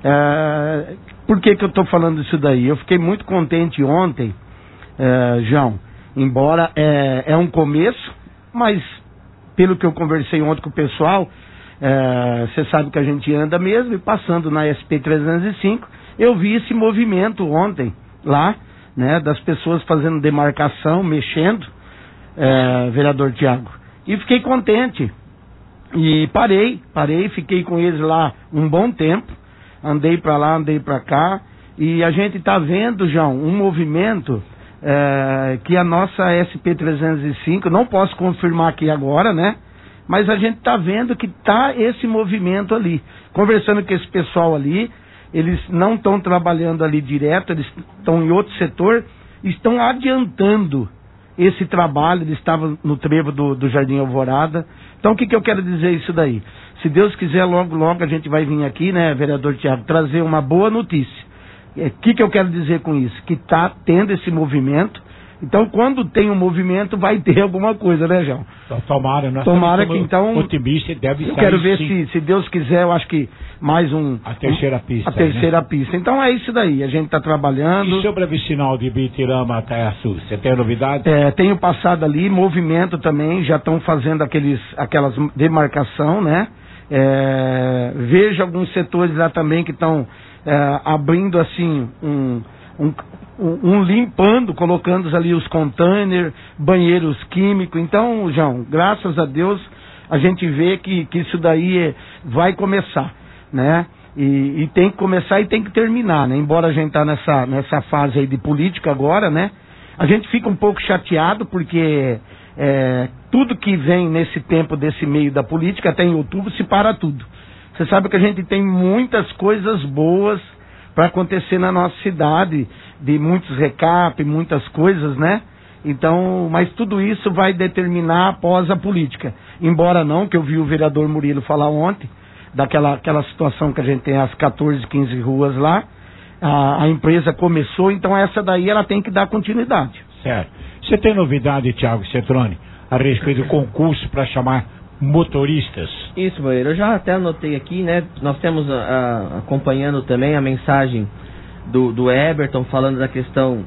Por que eu estou falando isso daí? Eu fiquei muito contente ontem, João, embora é um começo, mas pelo que eu conversei ontem com o pessoal, você sabe que a gente anda mesmo, e passando na SP-305, eu vi esse movimento ontem lá, né, das pessoas fazendo demarcação, mexendo, vereador Tiago, e fiquei contente, e parei, fiquei com eles lá um bom tempo, andei para lá, andei para cá, e a gente está vendo, João, um movimento que a nossa SP-305, não posso confirmar aqui agora, né, mas a gente está vendo que está esse movimento ali, conversando com esse pessoal ali, eles não estão trabalhando ali direto, eles estão em outro setor, estão adiantando esse trabalho, eles estavam no trevo do Jardim Alvorada. Então o que eu quero dizer isso daí? Se Deus quiser, logo a gente vai vir aqui, né, vereador Tiago, trazer uma boa notícia. O que eu quero dizer com isso? Que está tendo esse movimento. Então, quando tem um movimento, vai ter alguma coisa, né, João? Então, tomara que então otimista deve estar. Eu quero ver se Deus quiser, eu acho que mais a terceira pista. A terceira pista. Então é isso daí, a gente está trabalhando. E sobre a vicinal de Ibitirama até a Sul, você tem novidade? Tenho passado ali, movimento também, já estão fazendo aquelas demarcação, né? Vejo alguns setores lá também que estão abrindo assim limpando, colocando ali os containers, banheiros químicos. Então, João, graças a Deus, a gente vê que isso daí vai começar, né? E tem que começar e tem que terminar, né? Embora a gente tá nessa fase aí de política agora, né? A gente fica um pouco chateado porque tudo que vem nesse tempo, desse meio da política, até em outubro, se para tudo. Você sabe que a gente tem muitas coisas boas para acontecer na nossa cidade, de muitos recap, muitas coisas, né? Então, mas tudo isso vai determinar após a política. Embora não, que eu vi o vereador Murilo falar ontem, daquela situação que a gente tem as 14, 15 ruas lá, a empresa começou, então essa daí ela tem que dar continuidade. Certo. Você tem novidade, Tiago Cetrone, a respeito do concurso para chamar motoristas? Isso, Moreira, eu já até anotei aqui, né? Nós temos acompanhando também a mensagem do Eberton falando da questão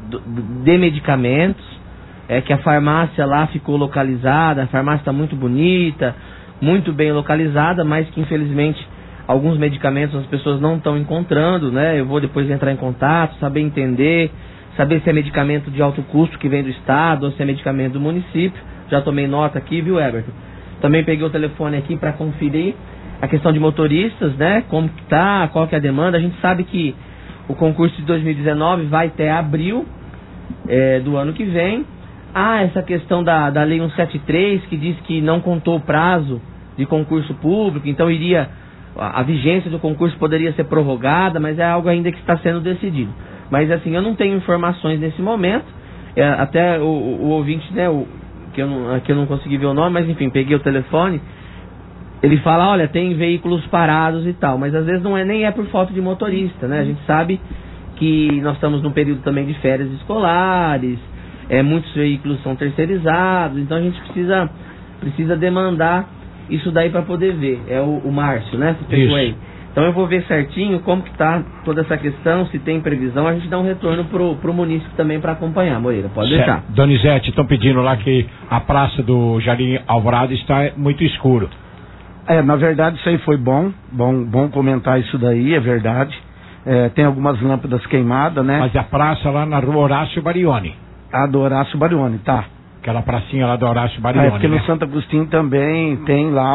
de medicamentos, que a farmácia lá ficou localizada, a farmácia está muito bonita, muito bem localizada, mas que infelizmente alguns medicamentos as pessoas não estão encontrando, né? Eu vou depois entrar em contato, saber entender, saber se é medicamento de alto custo que vem do estado ou se é medicamento do município. Já tomei nota aqui, viu, Eberton? Também peguei o telefone aqui para conferir a questão de motoristas, né? Como que tá, qual que é a demanda. A gente sabe que o concurso de 2019 vai até abril do ano que vem. Essa questão da Lei 173, que diz que não contou o prazo de concurso público, então a vigência do concurso poderia ser prorrogada, mas é algo ainda que está sendo decidido. Mas assim, eu não tenho informações nesse momento, até o ouvinte, né, que eu não consegui ver o nome, mas enfim, peguei o telefone, ele fala, olha, tem veículos parados e tal, mas às vezes nem é por falta de motorista, né? A gente sabe que nós estamos num período também de férias escolares, muitos veículos são terceirizados, então a gente precisa demandar isso daí para poder ver. É o Márcio, né? Você pegou aí. Então eu vou ver certinho como que tá toda essa questão, se tem previsão, a gente dá um retorno pro munícipe também para acompanhar, Moreira, pode deixar. Donizete, estão pedindo lá que a praça do Jardim Alvorada está muito escuro. Na verdade isso aí foi bom comentar isso daí, é verdade. Tem algumas lâmpadas queimadas, né? Mas a praça lá na rua Horácio Barioni. A do Horácio Barioni, tá. Aquela pracinha lá do Horácio Barioni, porque no Santo Agostinho também tem lá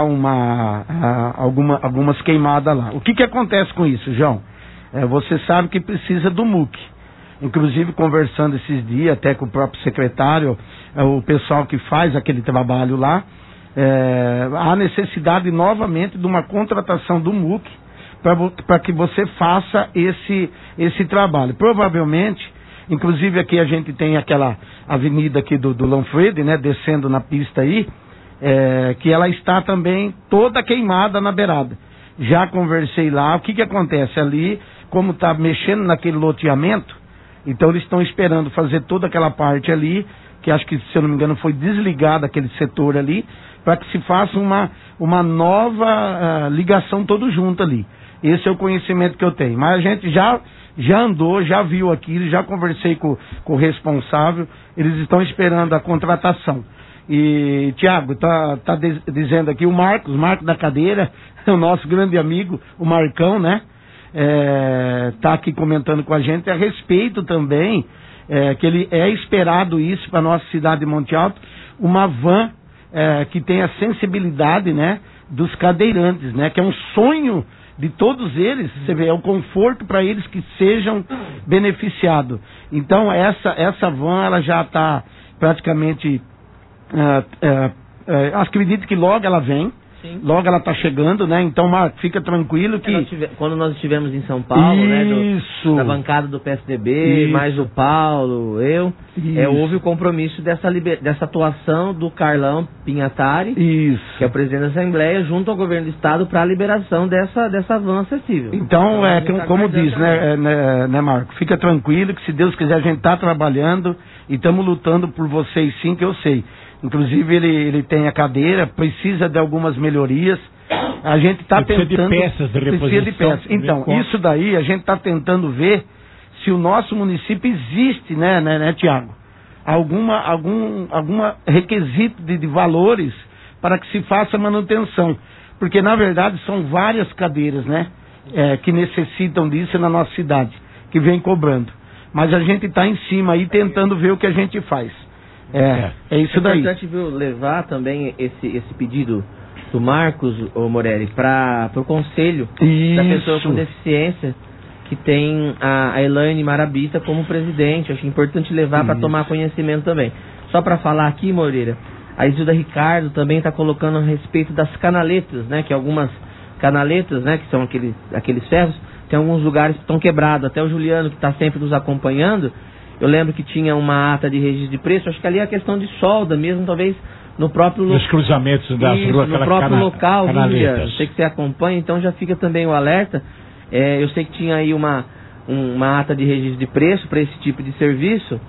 algumas queimadas lá. O que acontece com isso, João? Você sabe que precisa do MUC. Inclusive, conversando esses dias, até com o próprio secretário, o pessoal que faz aquele trabalho lá, há necessidade novamente de uma contratação do MUC para que você faça esse trabalho. Provavelmente, inclusive aqui a gente tem aquela avenida aqui do Lanfredi, né, descendo na pista aí, que ela está também toda queimada na beirada. Já conversei lá, o que acontece ali, como está mexendo naquele loteamento, então eles estão esperando fazer toda aquela parte ali, que acho que, se eu não me engano, foi desligado aquele setor ali, para que se faça uma nova ligação todo junto ali. Esse é o conhecimento que eu tenho. Mas a gente já andou, já viu aquilo, já conversei com o responsável, eles estão esperando a contratação. E, Tiago, tá dizendo aqui o Marcos da cadeira, o nosso grande amigo, o Marcão, né? Tá aqui comentando com a gente a respeito também, que ele é esperado isso para nossa cidade de Monte Alto, uma van que tenha sensibilidade, né? Dos cadeirantes, né? Que é um sonho de todos eles, você vê, é um conforto para eles que sejam beneficiados. Então, essa van, ela já está praticamente, acredito que logo ela vem. Sim. Logo ela está chegando, né? Então, Marco, fica tranquilo que... Quando nós estivemos em São Paulo, isso, né? Na bancada do PSDB, isso, mais o Paulo, houve o compromisso dessa atuação do Carlão Pinhatari, isso, que é o presidente da Assembleia, junto ao governo do Estado, para a liberação dessa van acessível. Então, como diz, né, Marco? Fica tranquilo que, se Deus quiser, a gente está trabalhando e estamos lutando por vocês, sim, que eu sei. Inclusive, ele tem a cadeira, precisa de algumas melhorias. A gente está tentando... Precisa de peças de reposição. Precisa de peças. Então, isso daí, a gente está tentando ver se o nosso município existe, né, Tiago? Algum requisito de valores para que se faça manutenção. Porque, na verdade, são várias cadeiras, né? Que necessitam disso na nossa cidade, que vem cobrando. Mas a gente está em cima aí tentando ver o que a gente faz. É isso daí. É importante, viu, levar também esse pedido do Marcos, Morelli, para o conselho da pessoa com deficiência, que tem a Elaine Marabita como presidente. Acho importante levar para tomar conhecimento também. Só para falar aqui, Moreira, a Isilda Ricardo também está colocando a respeito das canaletas, né? Que algumas canaletas, né? Que são aqueles ferros, tem alguns lugares que estão quebrados. Até o Juliano, que está sempre nos acompanhando, eu lembro que tinha uma ata de registro de preço, acho que ali é a questão de solda mesmo, talvez no próprio... Nos cruzamentos das ruas, no próprio local, eu sei que você acompanha, então já fica também o alerta. Eu sei que tinha aí uma ata de registro de preço para esse tipo de serviço,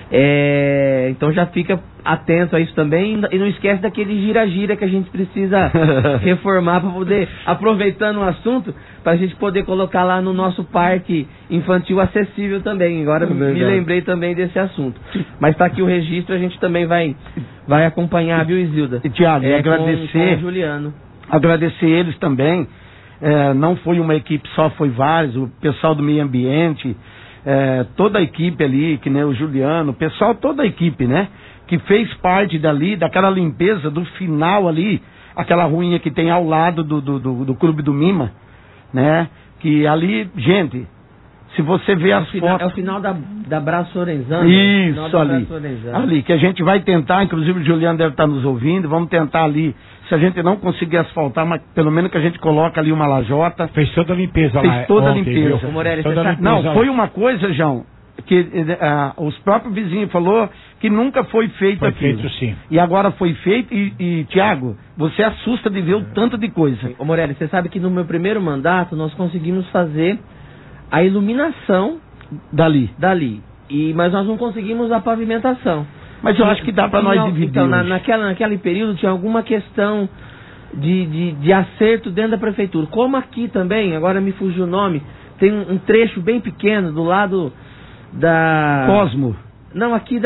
então já fica atento a isso também, e não esquece daquele gira-gira que a gente precisa reformar para poder, aproveitando o assunto, para a gente poder colocar lá no nosso parque infantil acessível também. Agora me lembrei também desse assunto. Mas está aqui o registro, a gente também vai acompanhar, viu, Isilda? E, Tiago, agradecer com o Juliano. Agradecer eles também. Não foi uma equipe só, foi vários, o pessoal do meio ambiente, toda a equipe ali, que nem o Juliano, o pessoal, toda a equipe, né? Que fez parte dali, daquela limpeza do final ali, aquela ruinha que tem ao lado do Clube do Mima, né? Que ali, gente, se você vê as fotos... É o final da Braço Orenzano. Isso, ali, que a gente vai tentar, inclusive o Juliano deve estar nos ouvindo, vamos tentar ali, se a gente não conseguir asfaltar, mas pelo menos que a gente coloca ali uma lajota. Fez toda a limpeza lá. Fez toda a limpeza. Morelli, não, foi uma coisa, João, que os próprios vizinhos falou que nunca foi feito aquilo. Feito, sim. E agora foi feito e Tiago, você assusta de ver o tanto de coisa. Ô Morelli, você sabe que no meu primeiro mandato nós conseguimos fazer a iluminação dali. Mas nós não conseguimos a pavimentação. Mas eu acho que dá para nós dividir. Então, naquele período tinha alguma questão de acerto dentro da prefeitura. Como aqui também, agora me fugiu o nome, tem um trecho bem pequeno do lado da... Cosmo. Não, aqui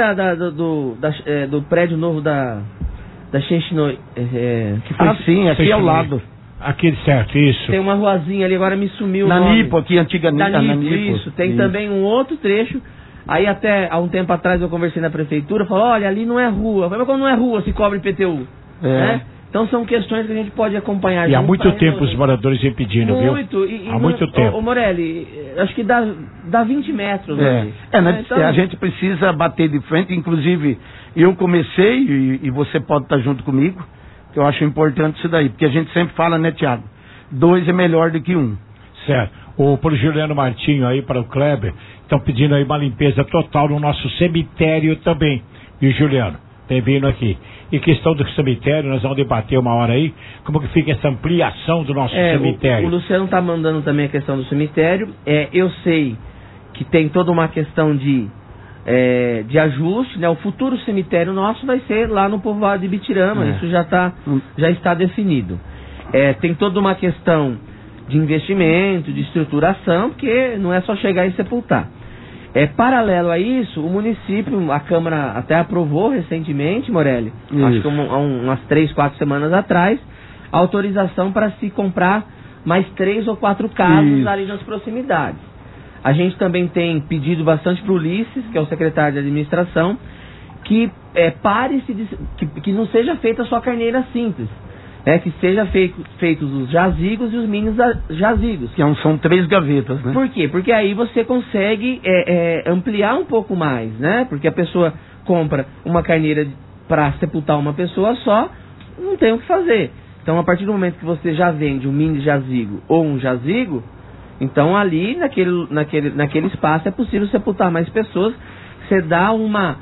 do prédio novo da Xenxinoi. Que foi sim, aqui ao lado. Aqui, certo, isso. Tem uma ruazinha ali, agora me sumiu o nome. Na Nipo, aqui, antiga Nipo. Isso, tem também um outro trecho. Aí até há um tempo atrás eu conversei na prefeitura, falou, olha, ali não é rua. Eu falei, mas como não é rua, se cobra IPTU? Né? Então são questões que a gente pode acompanhar. E há muito tempo os moradores vêm pedindo, viu? Há muito tempo. Ô Morelli, acho que dá 20 metros. Então... A gente precisa bater de frente, inclusive eu comecei, e você pode estar junto comigo, que eu acho importante isso daí, porque a gente sempre fala, né, Tiago? 2 é melhor do que 1. Certo. Para o Juliano Martinho aí, para o Kleber, estão pedindo aí uma limpeza total no nosso cemitério também. E o Juliano, tem vindo aqui. E questão do cemitério, nós vamos debater uma hora aí, como que fica essa ampliação do nosso cemitério. O Luciano está mandando também a questão do cemitério. Eu sei que tem toda uma questão de ajuste, né? O futuro cemitério nosso vai ser lá no povoado de Ibitirama, isso já está definido. Tem toda uma questão de investimento, de estruturação, porque não é só chegar e sepultar. Paralelo a isso, o município, a Câmara até aprovou recentemente, Morelli, acho que umas 3, 4 semanas atrás, a autorização para se comprar mais 3 ou 4 casas ali nas proximidades. A gente também tem pedido bastante para o Ulisses, que é o secretário de administração, que que não seja feita só carneira simples, que seja feitos os jazigos e os mini jazigos. Que são 3 gavetas, né? Por quê? Porque aí você consegue ampliar um pouco mais, né? Porque a pessoa compra uma carneira para sepultar uma pessoa só, não tem o que fazer. Então, a partir do momento que você já vende um mini jazigo ou um jazigo, então ali naquele espaço é possível sepultar mais pessoas. Você dá uma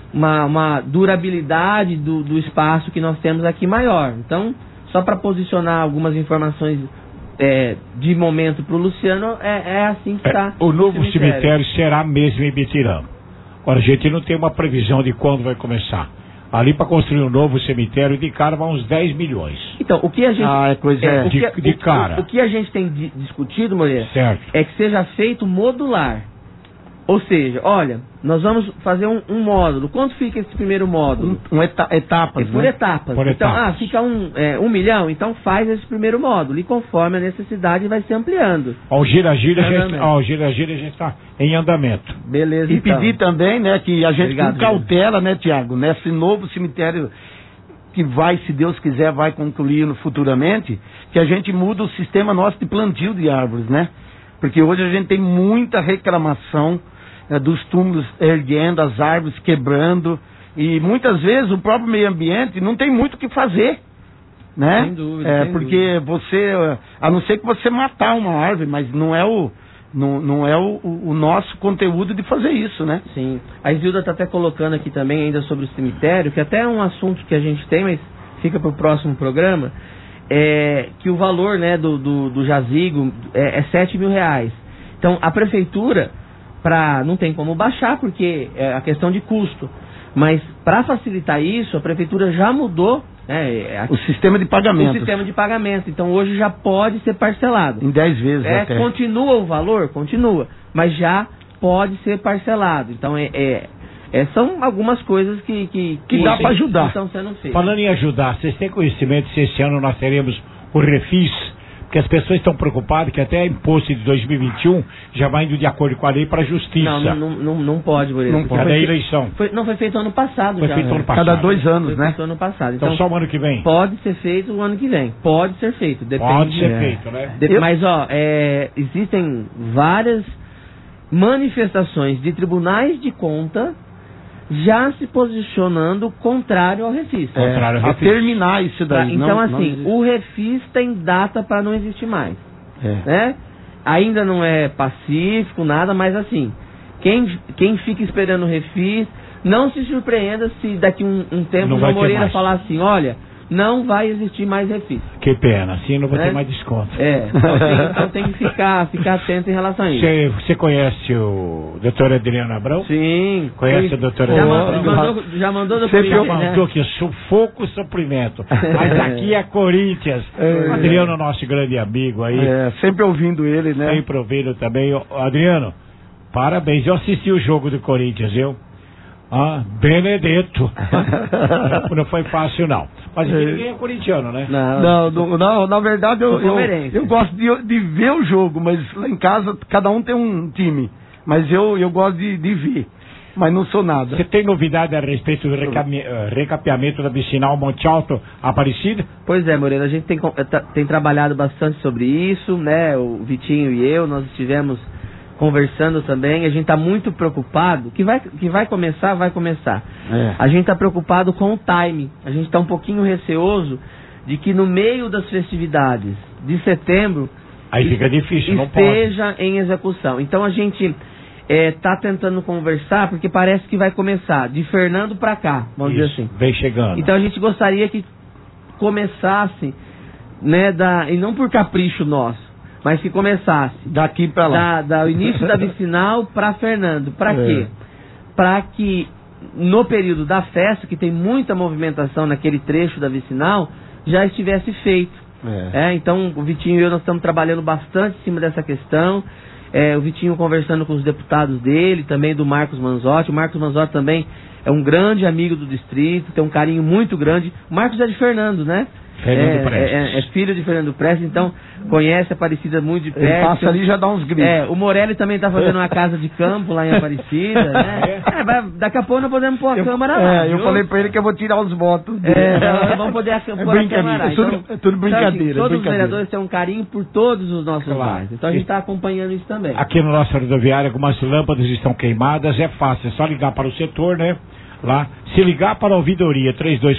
durabilidade do espaço que nós temos aqui maior. Então, só para posicionar algumas informações de momento para o Luciano, é assim que está. O novo cemitério será mesmo em Bitirama. Agora, a gente não tem uma previsão de quando vai começar. Ali para construir um novo cemitério, de cara vai uns 10 milhões. Então, o que a gente... de cara. O que a gente tem discutido, Moreira, certo, é que seja feito modular. Ou seja, olha, nós vamos fazer um módulo. Quanto fica esse primeiro módulo? Etapas, por etapas. Por então, etapas. Fica 1 milhão, então faz esse primeiro módulo. E conforme a necessidade vai se ampliando. O gira-gira a gente está em andamento. Beleza, E pedir também, né, que a gente com cautela, né, Tiago, nesse novo cemitério que vai, se Deus quiser, vai concluir futuramente, que a gente muda o sistema nosso de plantio de árvores, né? Porque hoje a gente tem muita reclamação dos túmulos erguendo, as árvores quebrando, e muitas vezes o próprio meio ambiente não tem muito o que fazer, né? Sem dúvida, porque você, a não ser que você matar uma árvore, mas não é o nosso conteúdo de fazer isso, né? Sim. A Isilda está até colocando aqui também ainda sobre o cemitério, que até é um assunto que a gente tem, mas fica para o próximo programa, que o valor, né, do jazigo é 7 mil reais. Então, a prefeitura, não tem como baixar, porque é a questão de custo. Mas, para facilitar isso, a prefeitura já mudou o sistema de pagamento. O sistema de pagamento. Então, hoje já pode ser parcelado. Em 10 vezes até. Continua o valor? Continua. Mas já pode ser parcelado. Então, são algumas coisas que dá para ajudar. Estão sendo feitas. Falando em ajudar, vocês têm conhecimento se esse ano nós teremos o refis? Porque as pessoas estão preocupadas que até imposto de 2021 já vai indo de acordo com a lei para a justiça. Não pode, Moreira. Não pode. Cada eleição. Foi feito ano passado. Foi feito ano passado. Cada 2 anos, foi né? Feito ano passado. Então só o ano que vem? Pode ser feito o ano que vem. Pode ser feito. Depende, pode ser feito, né? Mas, existem várias manifestações de tribunais de conta já se posicionando contrário ao refis. A terminar isso daí. Então, o refis tem data para não existir mais. Né? Ainda não é pacífico, nada, mas assim, quem fica esperando o refis, não se surpreenda se daqui um tempo o João Moreira falar assim, olha, não vai existir mais refis. Que pena, assim não vou ter mais desconto. Então tem que ficar atento em relação a isso. Você conhece o doutor Adriano Abrão? Sim. Conhece o doutor Adriano? Já mandou do Você mandou que sufoco, suprimento. Mas aqui é Corinthians. Adriano, nosso grande amigo aí. Sempre ouvindo ele, né? Sempre ouvindo também. Adriano, parabéns. Eu assisti o jogo do Corinthians, Benedetto. Não foi fácil, não. Mas ninguém é corintiano, né? Não, na verdade eu gosto de ver o jogo, mas lá em casa cada um tem um time. Mas eu gosto de ver, mas não sou nada. Você tem novidade a respeito do recapeamento da vicinal Monte Alto Aparecida? Pois é, Moreira, a gente tem trabalhado bastante sobre isso, né? O Vitinho e eu, nós estivemos conversando também. A gente está muito preocupado, que vai começar. A gente está preocupado com o time. A gente está um pouquinho receoso de que no meio das festividades de setembro aí fica difícil, não pode. Esteja em execução. Então a gente está tentando conversar, porque parece que vai começar de Fernando para cá, vamos dizer assim. Vem chegando. Então a gente gostaria que começasse, né, e não por capricho nosso, mas que começasse daqui para lá, o início da vicinal para Fernando. Para quê? Para que no período da festa, que tem muita movimentação naquele trecho da vicinal, já estivesse feito. Então o Vitinho e eu nós estamos trabalhando bastante em cima dessa questão. o Vitinho conversando com os deputados dele, também do Marcos Manzotti. O Marcos Manzotti também é um grande amigo do distrito, tem um carinho muito grande. O Marcos é de Fernando, né? Fernando Prestes. É filho de Fernando Prestes, então conhece a Aparecida muito de perto. Ele passa ali e já dá uns gritos. O Morelli também tá fazendo uma casa de campo lá em Aparecida, né? Daqui a pouco nós podemos pôr a câmara lá. Eu falei pra ele que eu vou tirar os votos. Vamos poder pôr a câmara lá. É tudo brincadeira. Então, todos os vereadores têm um carinho por todos os nossos bairros. Então a gente está acompanhando isso também. Aqui no nosso rodoviário, algumas lâmpadas estão queimadas, é fácil, é só ligar para o setor, né? Lá, se ligar para a ouvidoria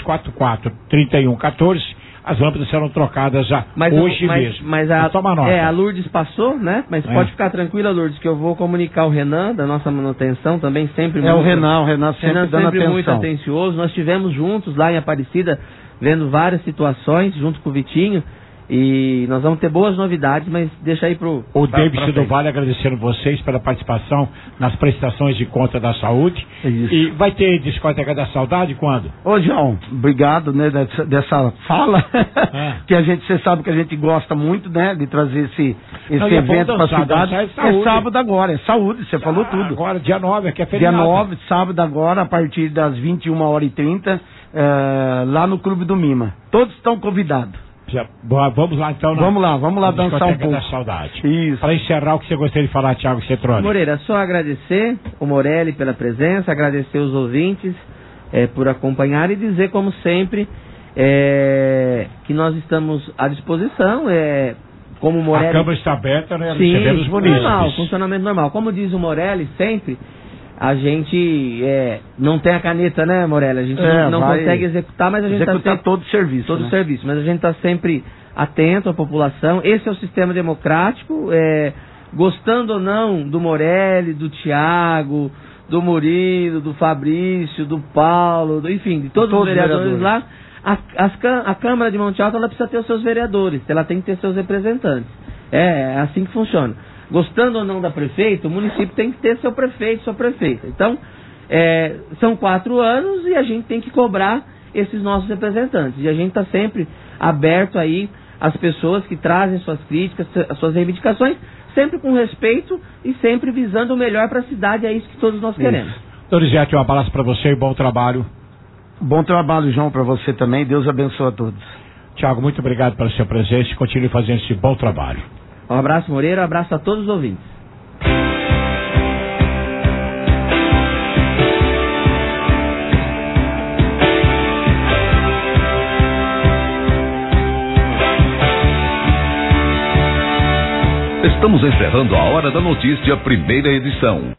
3244-3114, as lâmpadas serão trocadas já hoje mesmo. Mas toma nota. A Lourdes passou, né? Mas pode ficar tranquila, Lourdes, que eu vou comunicar o Renan, da nossa manutenção, também sempre muito... o Renan sempre dando atenção. Muito atencioso. Nós estivemos juntos lá em Aparecida, vendo várias situações, junto com o Vitinho, e nós vamos ter boas novidades, mas deixa aí pro... O David do Vale agradecendo vocês pela participação nas prestações de conta da saúde. Isso. E vai ter discoteca da saudade quando? Ô, João, obrigado, né, dessa fala, que você sabe que a gente gosta muito, né, de trazer esse evento para a cidade. É sábado agora, é saúde, você falou tudo. Agora, dia 9, aqui é feriado. Dia 9, sábado agora, a partir das 21h30, lá no Clube do Mima. Todos estão convidados. Vamos lá então. Vamos lá dançar um pouco. Da saudade. Isso. Para encerrar, o que você gostaria de falar, Thiago Cetrone? Moreira, só agradecer o Morelli pela presença, agradecer os ouvintes por acompanhar e dizer, como sempre, que nós estamos à disposição. Como o Morelli... A Câmara está aberta, né? Sim, recebendo os munícipes. Normal, funcionamento normal. Como diz o Morelli sempre, a gente não tem a caneta, né, Morelli? A gente não consegue executar, mas a gente está sempre... todo o serviço. Todo o serviço, mas a gente está sempre atento à população. Esse é o sistema democrático, gostando ou não do Morelli, do Tiago, do Murilo, do Fabrício, do Paulo, enfim, de todos os vereadores lá. A Câmara de Monte Alto, ela precisa ter os seus vereadores, ela tem que ter seus representantes. É assim que funciona. Gostando ou não da prefeita, o município tem que ter seu prefeito, sua prefeita. Então, são 4 anos e a gente tem que cobrar esses nossos representantes. E a gente está sempre aberto aí às pessoas que trazem suas críticas, as suas reivindicações, sempre com respeito e sempre visando o melhor para a cidade. É isso que todos nós queremos. Donizete, um abraço para você e bom trabalho. Bom trabalho, João, para você também. Deus abençoe a todos. Tiago, muito obrigado pela sua presença e continue fazendo esse bom trabalho. Um abraço, Moreira, um abraço a todos os ouvintes. Estamos encerrando a Hora da Notícia, primeira edição.